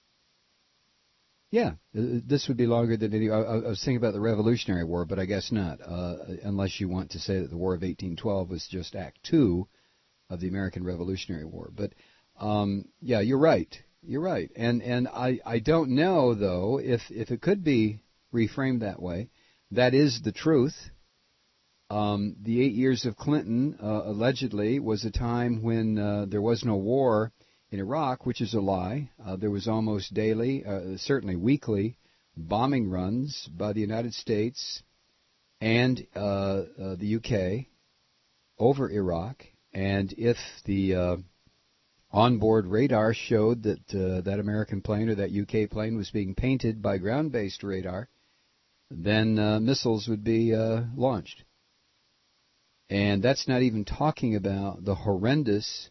This would be longer than any. I was thinking about the Revolutionary War, but I guess not, unless you want to say that the War of 1812 was just Act 2 of the American Revolutionary War. But you're right. You're right, and I don't know though if it could be reframed that way. That is the truth. The 8 years of Clinton allegedly was a time when there was no war in Iraq, which is a lie. There was almost daily, certainly weekly, bombing runs by the United States and the UK over Iraq, and if the onboard radar showed that that American plane or that UK plane was being painted by ground-based radar, then missiles would be launched. And that's not even talking about the horrendous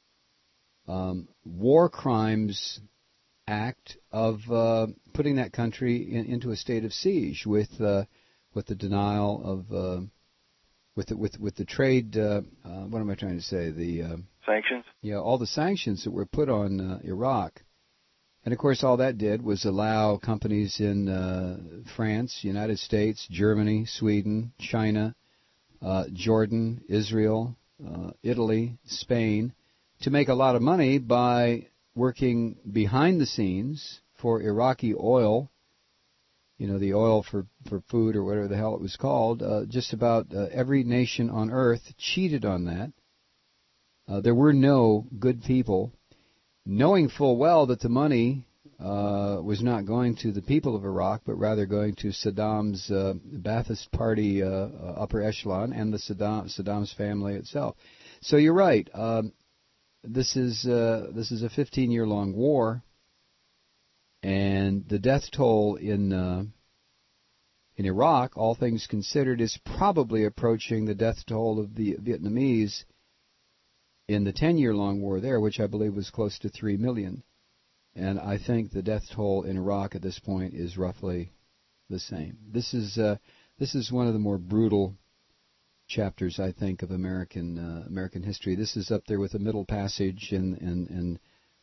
war crimes act of putting that country into a state of siege with the denial of with the trade. What am I trying to say? The sanctions. Yeah, all the sanctions that were put on Iraq, and of course all that did was allow companies in France, United States, Germany, Sweden, China, Jordan, Israel, Italy, Spain, to make a lot of money by working behind the scenes for Iraqi oil, the oil for food or whatever the hell it was called. Just about every nation on earth cheated on that. There were no good people, knowing full well that the money was not going to the people of Iraq, but rather going to Saddam's Ba'athist Party upper echelon and the Saddam's family itself. So you're right. This is a 15-year-long war, and the death toll in Iraq, all things considered, is probably approaching the death toll of the Vietnamese in the 10-year-long war there, which I believe was close to 3 million. And I think the death toll in Iraq at this point is roughly the same. This is one of the more brutal chapters, I think, of American history. This is up there with the Middle Passage and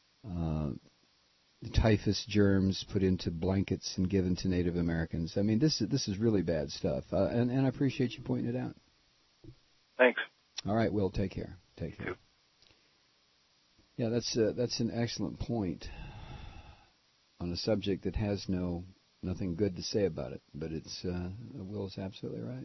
the typhus germs put into blankets and given to Native Americans. I mean, this is really bad stuff, and I appreciate you pointing it out. Thanks. All right, Will, take care. Take care. Yeah, that's an excellent point on a subject that has nothing good to say about it, but it's Will is absolutely right.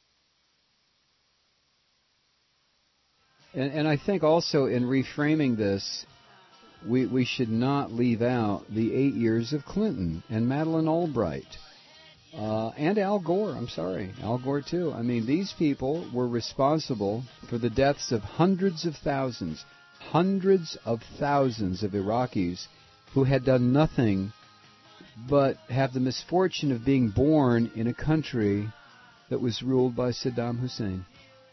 And I think also in reframing this, we should not leave out the 8 years of Clinton and Madeleine Albright and Al Gore. I'm sorry, Al Gore too. I mean, these people were responsible for the deaths of hundreds of thousands of Iraqis who had done nothing but have the misfortune of being born in a country that was ruled by Saddam Hussein.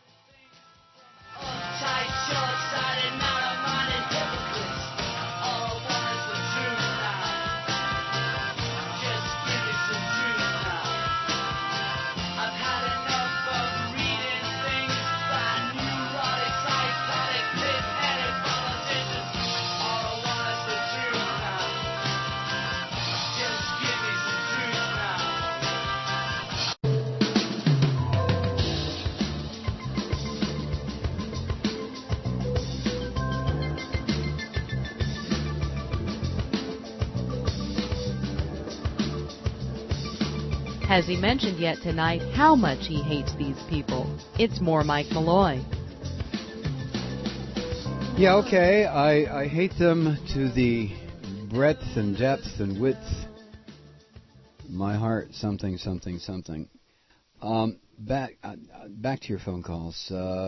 Has he mentioned yet tonight how much he hates these people? It's more Mike Malloy. Yeah, okay. I hate them to the breadth and depth and width. My heart, something. Back to your phone calls.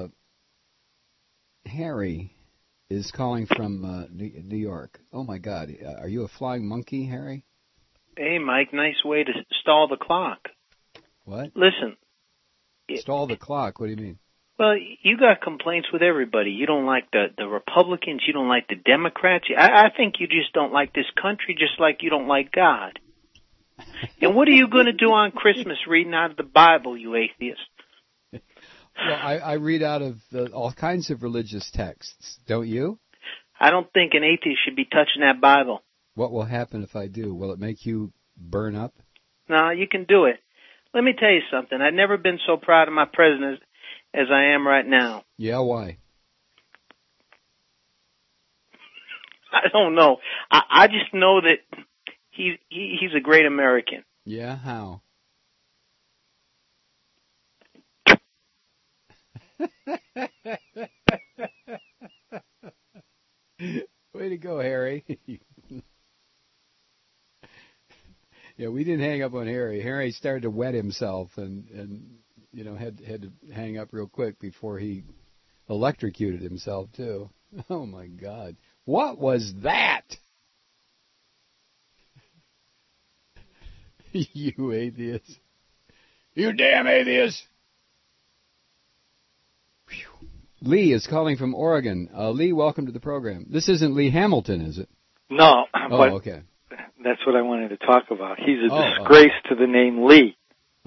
Harry is calling from New York. Oh, my God. Are you a flying monkey, Harry? Hey, Mike, nice way to stall the clock. What? Listen. Stall the clock? What do you mean? Well, you got complaints with everybody. You don't like the Republicans. You don't like the Democrats. I think you just don't like this country just like you don't like God. And what are you going to do on Christmas reading out of the Bible, you atheist? Well, I read out of all kinds of religious texts. Don't you? I don't think an atheist should be touching that Bible. What will happen if I do? Will it make you burn up? No, you can do it. Let me tell you something. I've never been so proud of my president as I am right now. Yeah, why? I don't know. I just know that he's a great American. Yeah, how? Way to go, Harry. Yeah, we didn't hang up on Harry. Harry started to wet himself and had to hang up real quick before he electrocuted himself too. Oh my God. What was that? You atheist. You damn atheist. Whew. Lee is calling from Oregon. Lee, welcome to the program. This isn't Lee Hamilton, is it? No. Oh, but okay. That's what I wanted to talk about. He's a disgrace to the name Lee.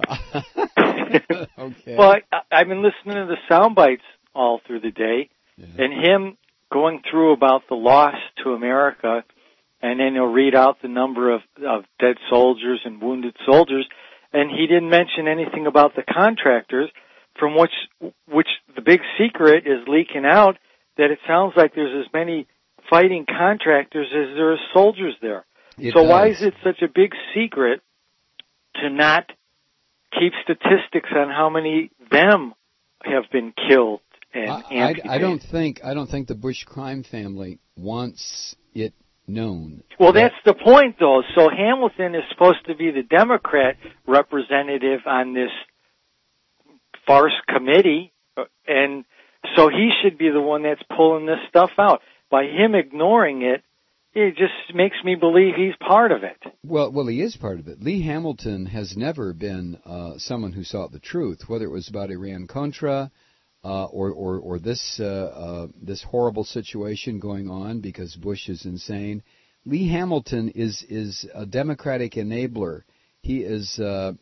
Okay. Well, I've been listening to the sound bites all through the day, and him going through about the loss to America, and then he'll read out the number of dead soldiers and wounded soldiers, and he didn't mention anything about the contractors, from which the big secret is leaking out that it sounds like there's as many fighting contractors as there are soldiers there. Why is it such a big secret to not keep statistics on how many them have been killed and amputated? I don't think the Bush crime family wants it known. Well, that's the point, though. So Hamilton is supposed to be the Democrat representative on this farce committee, and so he should be the one that's pulling this stuff out. By him ignoring it, it just makes me believe he's part of it. Well, he is part of it. Lee Hamilton has never been someone who sought the truth, whether it was about Iran-Contra, or this horrible situation going on because Bush is insane. Lee Hamilton is a Democratic enabler. He is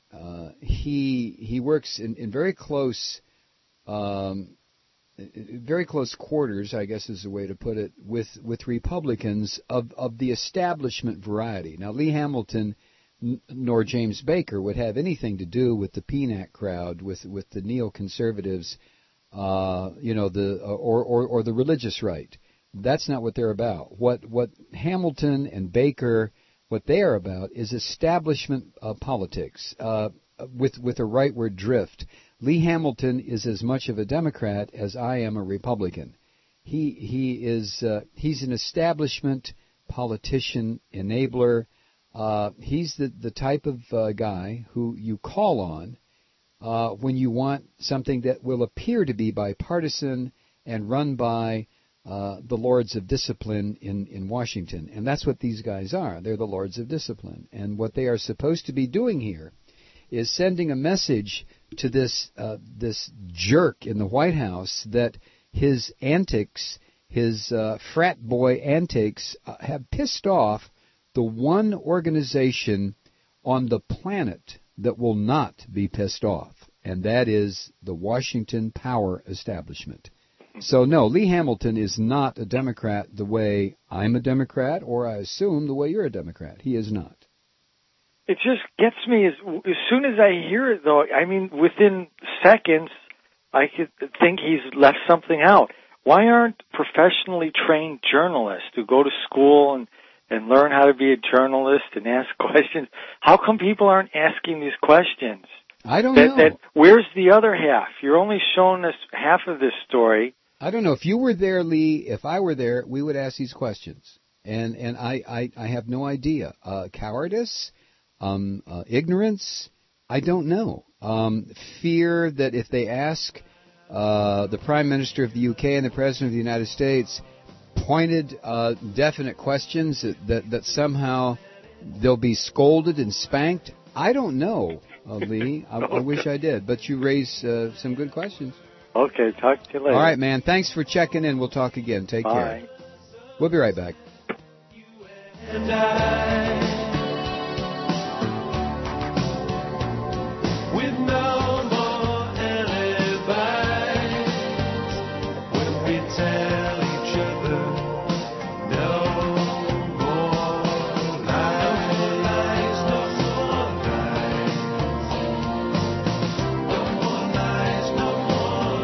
he works in very close quarters, I guess is the way to put it, with Republicans of the establishment variety. Now, Lee Hamilton nor James Baker would have anything to do with the PNAC crowd, with the neoconservatives, or the religious right. That's not what they're about. What Hamilton and Baker, what they are about is establishment politics with a rightward drift. Lee Hamilton is as much of a Democrat as I am a Republican. He's an establishment politician, enabler. He's the type of guy who you call on when you want something that will appear to be bipartisan and run by the Lords of Discipline in Washington. And that's what these guys are. They're the Lords of Discipline. And what they are supposed to be doing here is sending a message to this jerk in the White House that his antics, his frat boy antics, have pissed off the one organization on the planet that will not be pissed off, and that is the Washington power establishment. So no, Lee Hamilton is not a Democrat the way I'm a Democrat, or I assume the way you're a Democrat. He is not. It just gets me as soon as I hear it, though. I mean, within seconds, I could think he's left something out. Why aren't professionally trained journalists who go to school and learn how to be a journalist and ask questions? How come people aren't asking these questions? I don't know. Where's the other half? You're only showing us half of this story. I don't know. If you were there, Lee, if I were there, we would ask these questions. And I have no idea. Cowardice? Ignorance? I don't know. Fear that if they ask the Prime Minister of the UK and the President of the United States pointed, definite questions that somehow they'll be scolded and spanked. I don't know, Lee. I wish I did. But you raise some good questions. Okay, talk to you later. All right, man. Thanks for checking in. We'll talk again. Take care. We'll be right back. And I, with no more alibis, when we tell each other no more lies, no more lies, no more lies, no more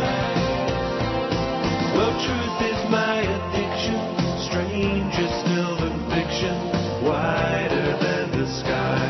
lies. Well, truth is my addiction, stranger still than fiction, wider than the sky.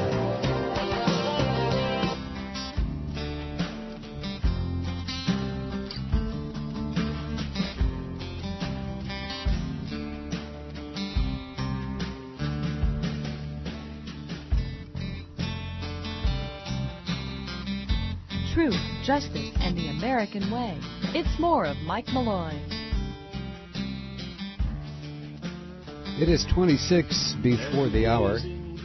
Truth, justice, and the American way. It's more of Mike Malloy. It is 26 before the hour.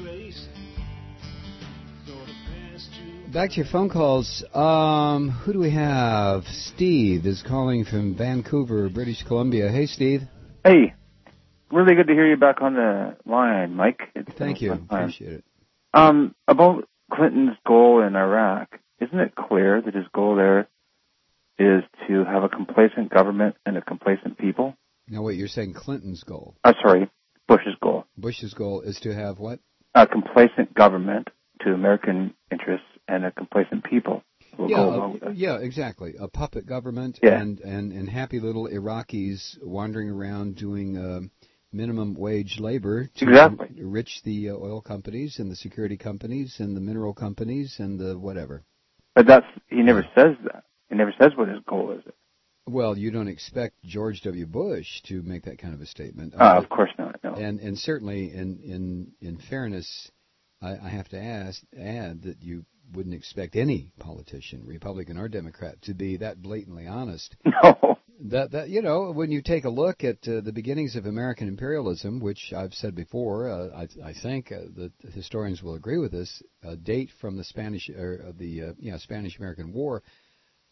Back to your phone calls. Who do we have? Steve is calling from Vancouver, British Columbia. Hey, Steve. Hey. Really good to hear you back on the line, Mike. Thank you. Appreciate it. About Clinton's goal in Iraq, isn't it clear that his goal there is to have a complacent government and a complacent people? Now, wait, you're saying Clinton's goal? Sorry, Bush's goal. Bush's goal is to have what? A complacent government to American interests and a complacent people. Yeah, exactly. A puppet government and happy little Iraqis wandering around doing minimum wage labor to enrich the oil companies and the security companies and the mineral companies and the whatever. But he never says that. He never says what his goal is. Well, you don't expect George W. Bush to make that kind of a statement. Of course not. No. And certainly, in fairness, I have to add that you wouldn't expect any politician, Republican or Democrat, to be that blatantly honest. No. That when you take a look at the beginnings of American imperialism, which I've said before, I think that historians will agree with this, date from the Spanish-American War.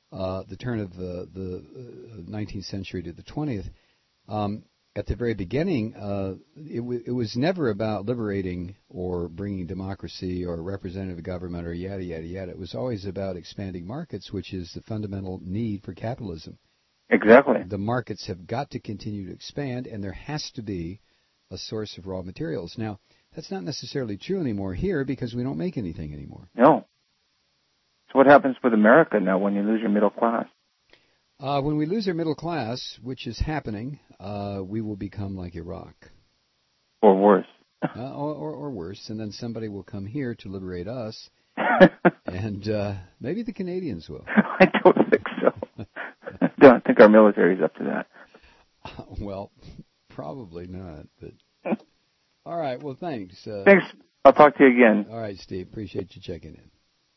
the turn of the 19th century to the 20th. At the very beginning, it was never about liberating or bringing democracy or representative government or yada, yada, yada. It was always about expanding markets, which is the fundamental need for capitalism. Exactly. The markets have got to continue to expand, and there has to be a source of raw materials. Now, that's not necessarily true anymore here because we don't make anything anymore. No. So what happens with America now when you lose your middle class? When we lose our middle class, which is happening, we will become like Iraq. Or worse. Or worse. And then somebody will come here to liberate us. And maybe the Canadians will. I don't think so. I don't think our military is up to that. Well, probably not. But all right. Well, thanks. Thanks. I'll talk to you again. All right, Steve. Appreciate you checking in.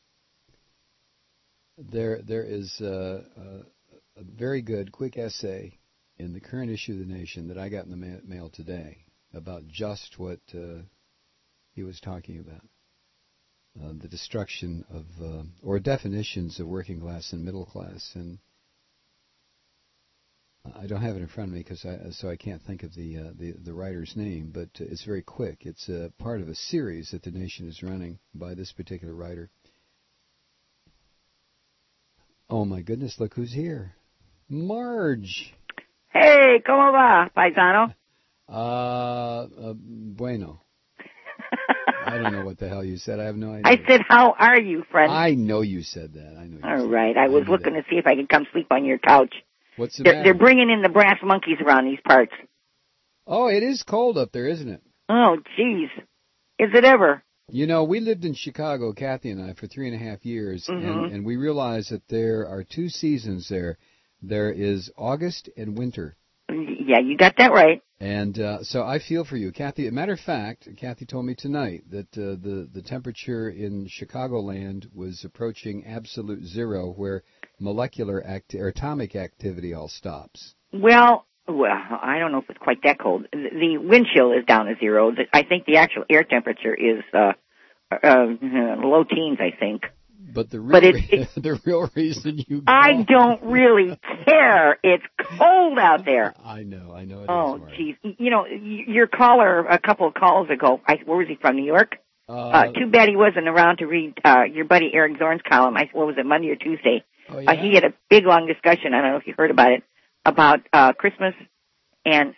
There is a very good, quick essay in the current issue of The Nation that I got in the mail today about just what he was talking about. The destruction of, or definitions of working class and middle class. And I don't have it in front of me so I can't think of the writer's name, but it's very quick. It's part of a series that The Nation is running by this particular writer. Oh my goodness, look who's here. Marge. Hey, ¿cómo va, paisano? Bueno. I don't know what the hell you said. I have no idea. I said, how are you, friend? I know you said that. I know. All right. I was looking to see if I could come sleep on your couch. What's the matter? They're bringing in the brass monkeys around these parts. Oh, it is cold up there, isn't it? Oh, jeez. Is it ever? You know, we lived in Chicago, Kathy and I, for 3.5 years, and we realized that there are two seasons there. There is August and winter. Yeah, you got that right. And so I feel for you, Kathy. As a matter of fact, Kathy told me tonight that the temperature in Chicagoland was approaching absolute zero, where molecular or atomic activity all stops. Well, I don't know if it's quite that cold. The wind chill is down to zero. I think the actual air temperature is low teens, I think. But the real reason you I don't really care. It's cold out there. I know it is. Oh, geez. You know, your caller a couple of calls ago, where was he from, New York? Too bad he wasn't around to read your buddy Eric Zorn's column. What was it, Monday or Tuesday? Oh, yeah? He had a big, long discussion, I don't know if you heard about it, about Christmas and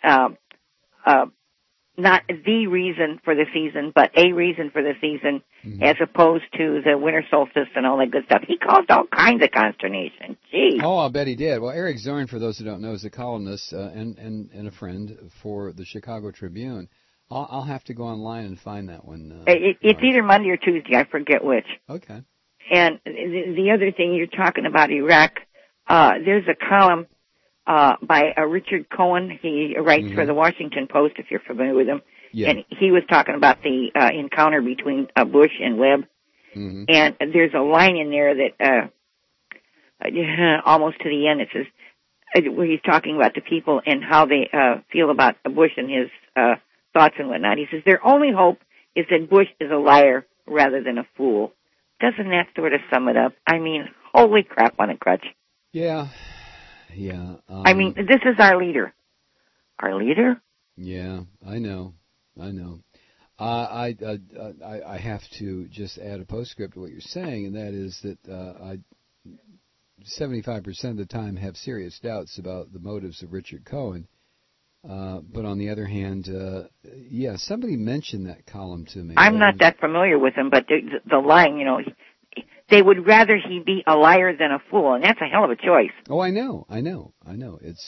not the reason for the season, but a reason for the season, as opposed to the winter solstice and all that good stuff. He caused all kinds of consternation. Gee. Oh, I'll bet he did. Well, Eric Zorn, for those who don't know, is a columnist and a friend for the Chicago Tribune. I'll have to go online and find that one. It's either Monday or Tuesday. I forget which. Okay. And the other thing you're talking about, Iraq, there's a column by Richard Cohen. He writes for the Washington Post, if you're familiar with him. Yeah. And he was talking about the encounter between Bush and Webb. And there's a line in there that almost to the end, it says, where he's talking about the people and how they feel about Bush and his thoughts and whatnot. He says, their only hope is that Bush is a liar rather than a fool. Doesn't that sort of sum it up? I mean, holy crap on a crutch. Yeah. Yeah. I mean, this is our leader. Our leader? Yeah, I know. I have to just add a postscript to what you're saying, and that is that I 75% of the time have serious doubts about the motives of Richard Cohen. But on the other hand, yeah, somebody mentioned that column to me. I'm not that familiar with him, but the line, you know, they would rather he be a liar than a fool, and that's a hell of a choice. Oh, I know. It's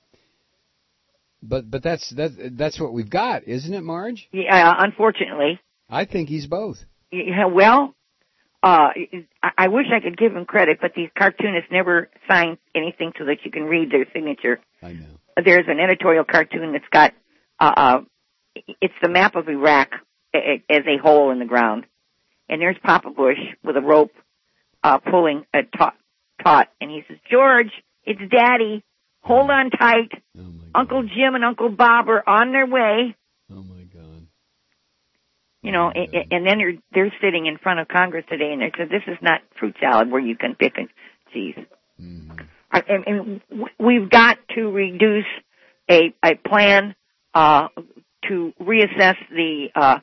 but that's what we've got, isn't it, Marge? Yeah, unfortunately. I think he's both. Yeah, well, I wish I could give him credit, but these cartoonists never sign anything so that you can read their signature. I know. There's an editorial cartoon that's got it's the map of Iraq as a hole in the ground, and there's Papa Bush with a rope pulling a taut, and he says, "George, it's Daddy. Hold on tight. Uncle Jim and Uncle Bob are on their way." Oh my God! You know, and then they're sitting in front of Congress today, and they said, "This is not fruit salad where you can pick and cheese." And we've got to reduce a plan to reassess the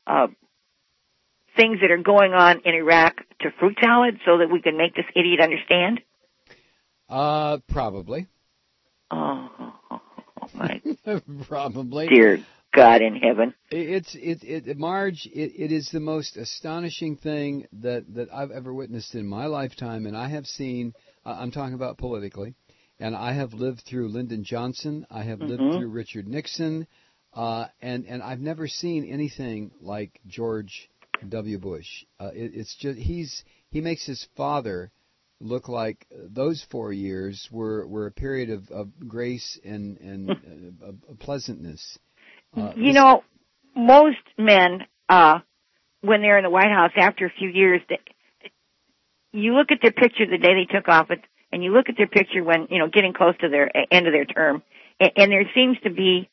things that are going on in Iraq to fruit salad so that we can make this idiot understand? Probably. Oh my. Probably. Dear God in heaven. Marge, it is the most astonishing thing that I've ever witnessed in my lifetime, and I have seen, I'm talking about politically, and I have lived through Lyndon Johnson, I have lived through Richard Nixon, and I've never seen anything like George W. Bush. It's just, he makes his father look like those 4 years were a period of grace and pleasantness. Most men, when they're in the White House after a few years, you look at their picture the day they took office, and you look at their picture when, getting close to their end of their term, and there seems to be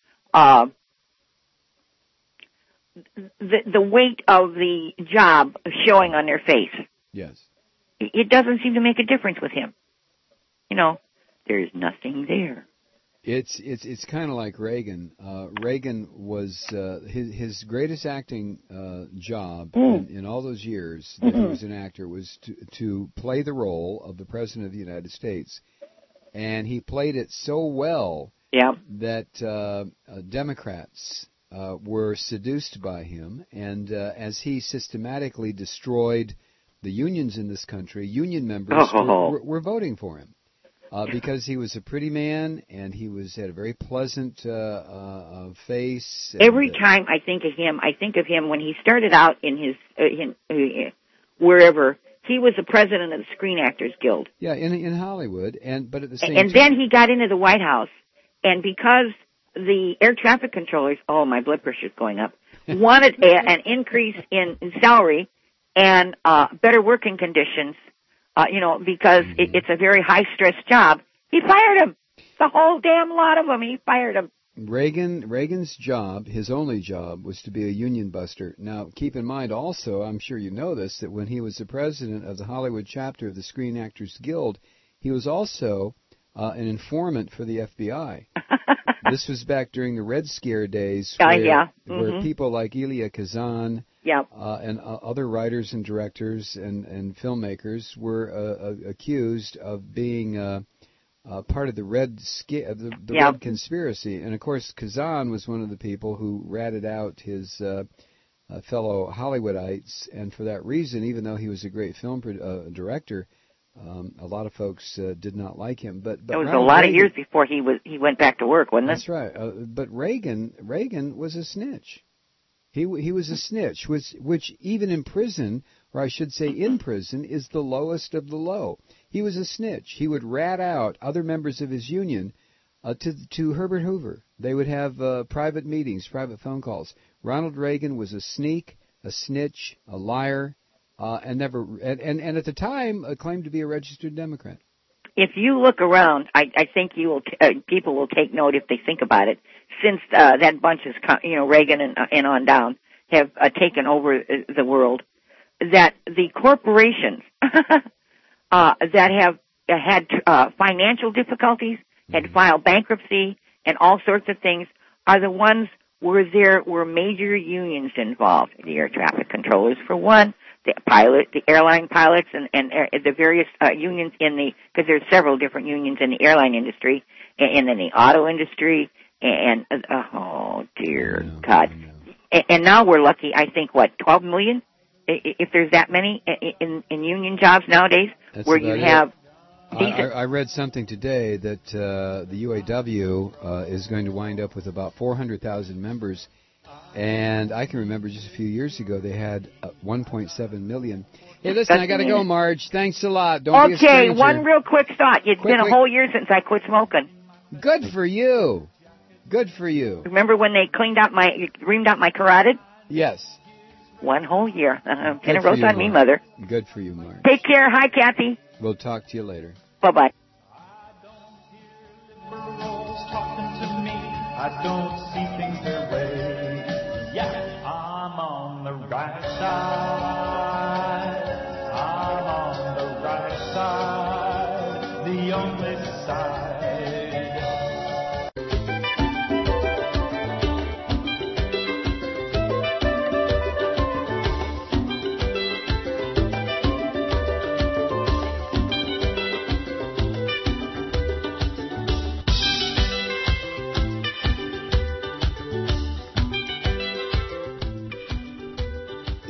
the weight of the job showing on their face. Yes. It doesn't seem to make a difference with him. There's nothing there. It's kind of like Reagan. Reagan was his greatest acting job in all those years that he was an actor was to play the role of the President of the United States, and he played it so well that Democrats were seduced by him, and as he systematically destroyed the unions in this country, union members were voting for him. Because he was a pretty man, and he had a very pleasant face. Every time I think of him when he started out in his wherever. He was the president of the Screen Actors Guild. Yeah, in Hollywood, but at the same time. And then he got into the White House, and because the air traffic controllers, my blood pressure's going up, wanted an increase in salary and better working conditions. Because it's a very high-stress job. He fired him. The whole damn lot of them, he fired him. Reagan's job, his only job, was to be a union buster. Now, keep in mind also, I'm sure you know this, that when he was the president of the Hollywood chapter of the Screen Actors Guild, he was also an informant for the FBI. This was back during the Red Scare days where people like Elia Kazan and other writers and directors and filmmakers were accused of being part of the Red Red conspiracy. And, of course, Kazan was one of the people who ratted out his fellow Hollywoodites. And for that reason, even though he was a great film director, a lot of folks did not like him. But it was a lot of years before he went back to work, wasn't it? That's right. But Reagan was a snitch. He was a snitch, which even in prison, or I should say in prison, is the lowest of the low. He was a snitch. He would rat out other members of his union to Herbert Hoover. They would have private meetings, private phone calls. Ronald Reagan was a sneak, a snitch, a liar, and at the time claimed to be a registered Democrat. If you look around, I think people will take note if they think about it. Since that bunch is, Reagan and on down have taken over the world, that the corporations that have had financial difficulties, had filed bankruptcy, and all sorts of things, are the ones where there were major unions involved. The air traffic controllers, for one. The airline pilots, and the various unions because there's several different unions in the airline industry, and then the auto industry, and oh dear God. And now we're lucky, I think, 12 million? If there's that many in union jobs nowadays, that's where you have I read something today that the UAW is going to wind up with about 400,000 members. And I can remember just a few years ago they had 1.7 million. Hey, listen, I got to go, Marge. Thanks a lot. Don't be a stranger. Okay, one real quick thought. It's been a whole year since I quit smoking. Good for you. Good for you. Remember when they reamed out my carotid? Yes. One whole year. Pin a roast on me, Mother. Good for you, Marge. Take care. Hi, Kathy. We'll talk to you later. Bye-bye. I don't see things their way. Yeah, I'm on the right side. I'm on the right side. The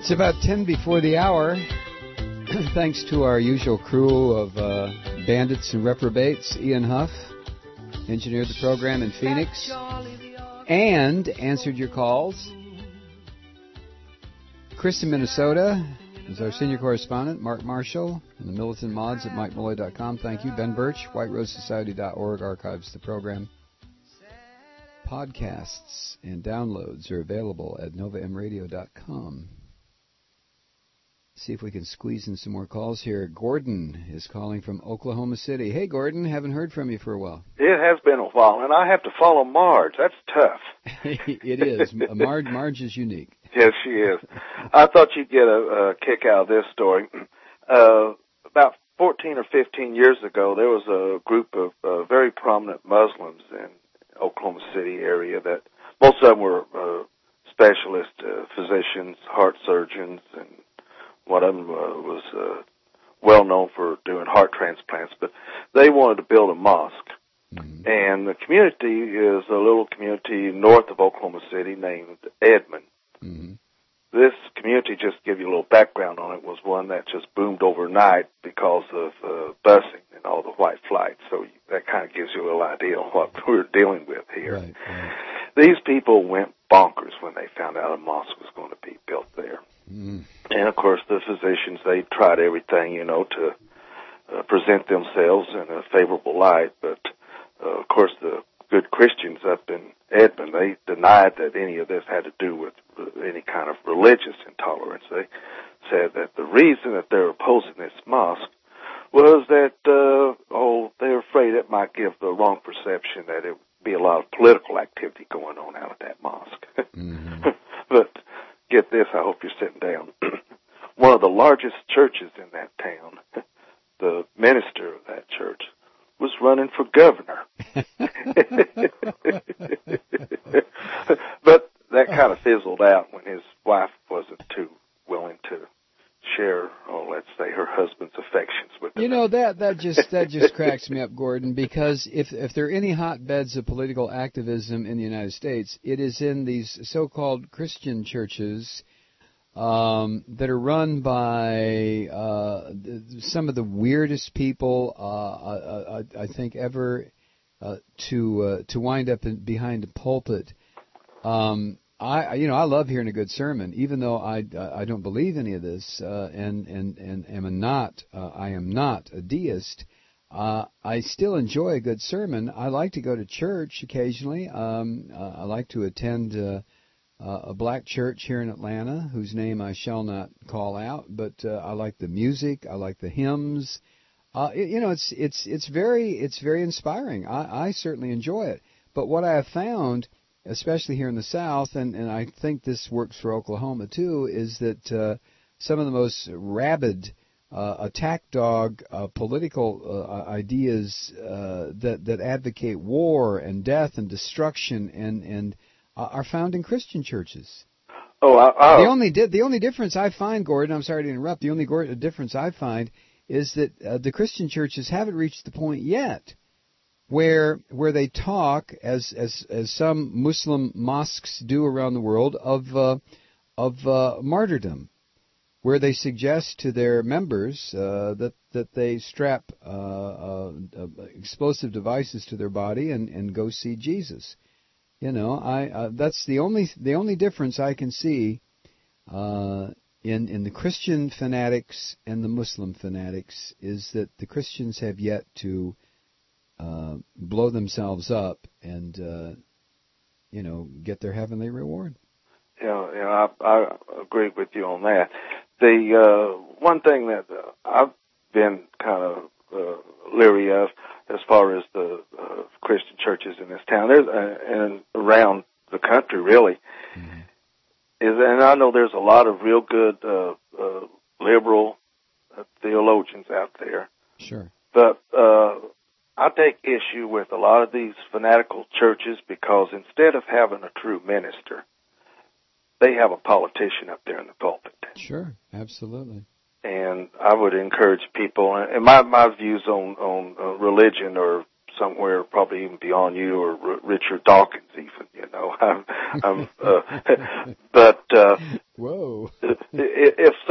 It's about 10 before the hour. Thanks to our usual crew of bandits and reprobates. Ian Huff engineered the program in Phoenix and answered your calls. Chris in Minnesota is our senior correspondent. Mark Marshall and the militant mods at MikeMolloy.com. Thank you. Ben Birch, WhiteRoseSociety.org archives the program. Podcasts and downloads are available at NovaMRadio.com. See if we can squeeze in some more calls here. Gordon is calling from Oklahoma City. Hey, Gordon, haven't heard from you for a while. It has been a while, and I have to follow Marge. That's tough. It is. Marge is unique. Yes, she is. I thought you'd get a kick out of this story. About 14 or 15 years ago, there was a group of very prominent Muslims in Oklahoma City area that most of them were specialist physicians, heart surgeons, and one of them was well known for doing heart transplants, but they wanted to build a mosque. Mm-hmm. And the community is a little community north of Oklahoma City named Edmond. Mm-hmm. This community, just to give you a little background on it, was one that just boomed overnight because of busing and all the white flight. So that kind of gives you a little idea of what we're dealing with here. Right. These people went bonkers when they found out a mosque was going to be built there. Mm. And, of course, the physicians, they tried everything, to present themselves in a favorable light. But, of course, the good Christians up in Edmond, they denied that any of this had to do with any kind of religious intolerance. They said that the reason that they're opposing this mosque was that, they're afraid it might give the wrong perception that it would be a lot of political activity going on out of that mosque. Mm-hmm. But get this, I hope you're sitting down. One of the largest churches in that town, the minister of that church, was running for governor. But that kind of fizzled out when his wife wasn't too willing to share, let's say, her husband's affections with him. That just cracks me up, Gordon, because if there are any hotbeds of political activism in the United States, it is in these so-called Christian churches that are run by some of the weirdest people I think ever to wind up behind a pulpit. I love hearing a good sermon, even though I don't believe any of this, and I am not a deist. I still enjoy a good sermon. I like to go to church occasionally. I like to attend a black church here in Atlanta, whose name I shall not call out, but I like the music. I like the hymns. It's very inspiring. I certainly enjoy it. But what I have found, especially here in the South, and I think this works for Oklahoma too, is that some of the most rabid attack dog political ideas that advocate war and death and destruction and are found in Christian churches. The only difference I find, Gordon, I'm sorry to interrupt, the only difference I find is that the Christian churches haven't reached the point yet where they talk, as some Muslim mosques do around the world, of martyrdom, where they suggest to their members that they strap explosive devices to their body and go see Jesus. That's the only difference I can see in the Christian fanatics and the Muslim fanatics, is that the Christians have yet to blow themselves up and get their heavenly reward. Yeah, I agree with you on that. The one thing that I've been kind of leery of, as far as the Christian churches in this town, and around the country, really, mm-hmm. is, and I know there's a lot of real good liberal theologians out there. Sure. But I take issue with a lot of these fanatical churches because instead of having a true minister, they have a politician up there in the pulpit. Sure, absolutely. And I would encourage people, and my views on religion are somewhere probably even beyond you or Richard Dawkins, even. But whoa, it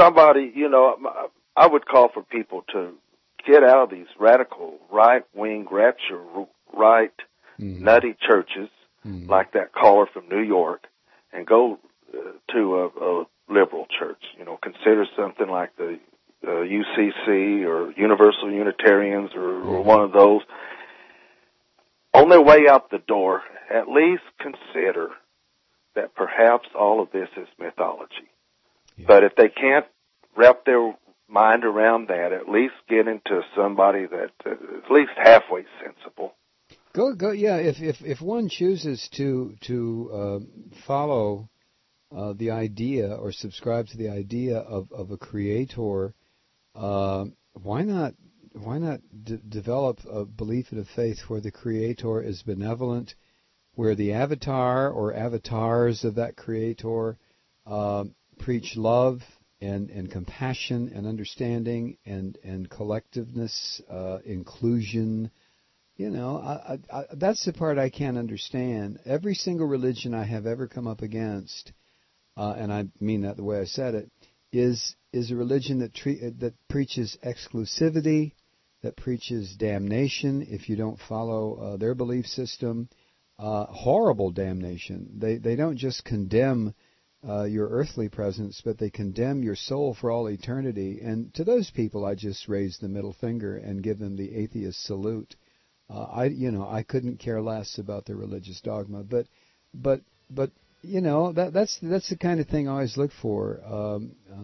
somebody, you know, I would call for people to get out of these radical right-wing rapture right nutty churches like that caller from New York and go to a liberal church. You know, consider something like the UCC or Universal Unitarians or one of those. On their way out the door, at least consider that perhaps all of this is mythology. Yeah. But if they can't wrap their mind around that, at least get into somebody that at least halfway sensible. Go. Yeah. If one chooses to follow the idea or subscribe to the idea of a creator, why not develop a belief and a faith where the creator is benevolent, where the avatar or avatars of that creator preach love and compassion and understanding and collectiveness, inclusion. You know, that's the part I can't understand. Every single religion I have ever come up against, and I mean that the way I said it, is a religion that preaches exclusivity, that preaches damnation if you don't follow their belief system, horrible damnation. They don't just condemn your earthly presence, but they condemn your soul for all eternity. And to those people, I just raise the middle finger and give them the atheist salute. I couldn't care less about their religious dogma, but you know, that's the kind of thing I always look for.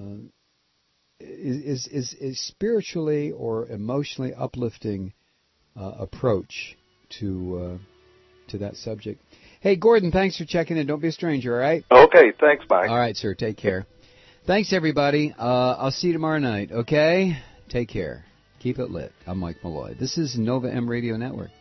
Is spiritually or emotionally uplifting approach to that subject. Hey, Gordon, thanks for checking in. Don't be a stranger, all right? Okay, thanks, Mike. All right, sir. Take care. Thanks, everybody. I'll see you tomorrow night, okay? Take care. Keep it lit. I'm Mike Malloy. This is Nova M Radio Network.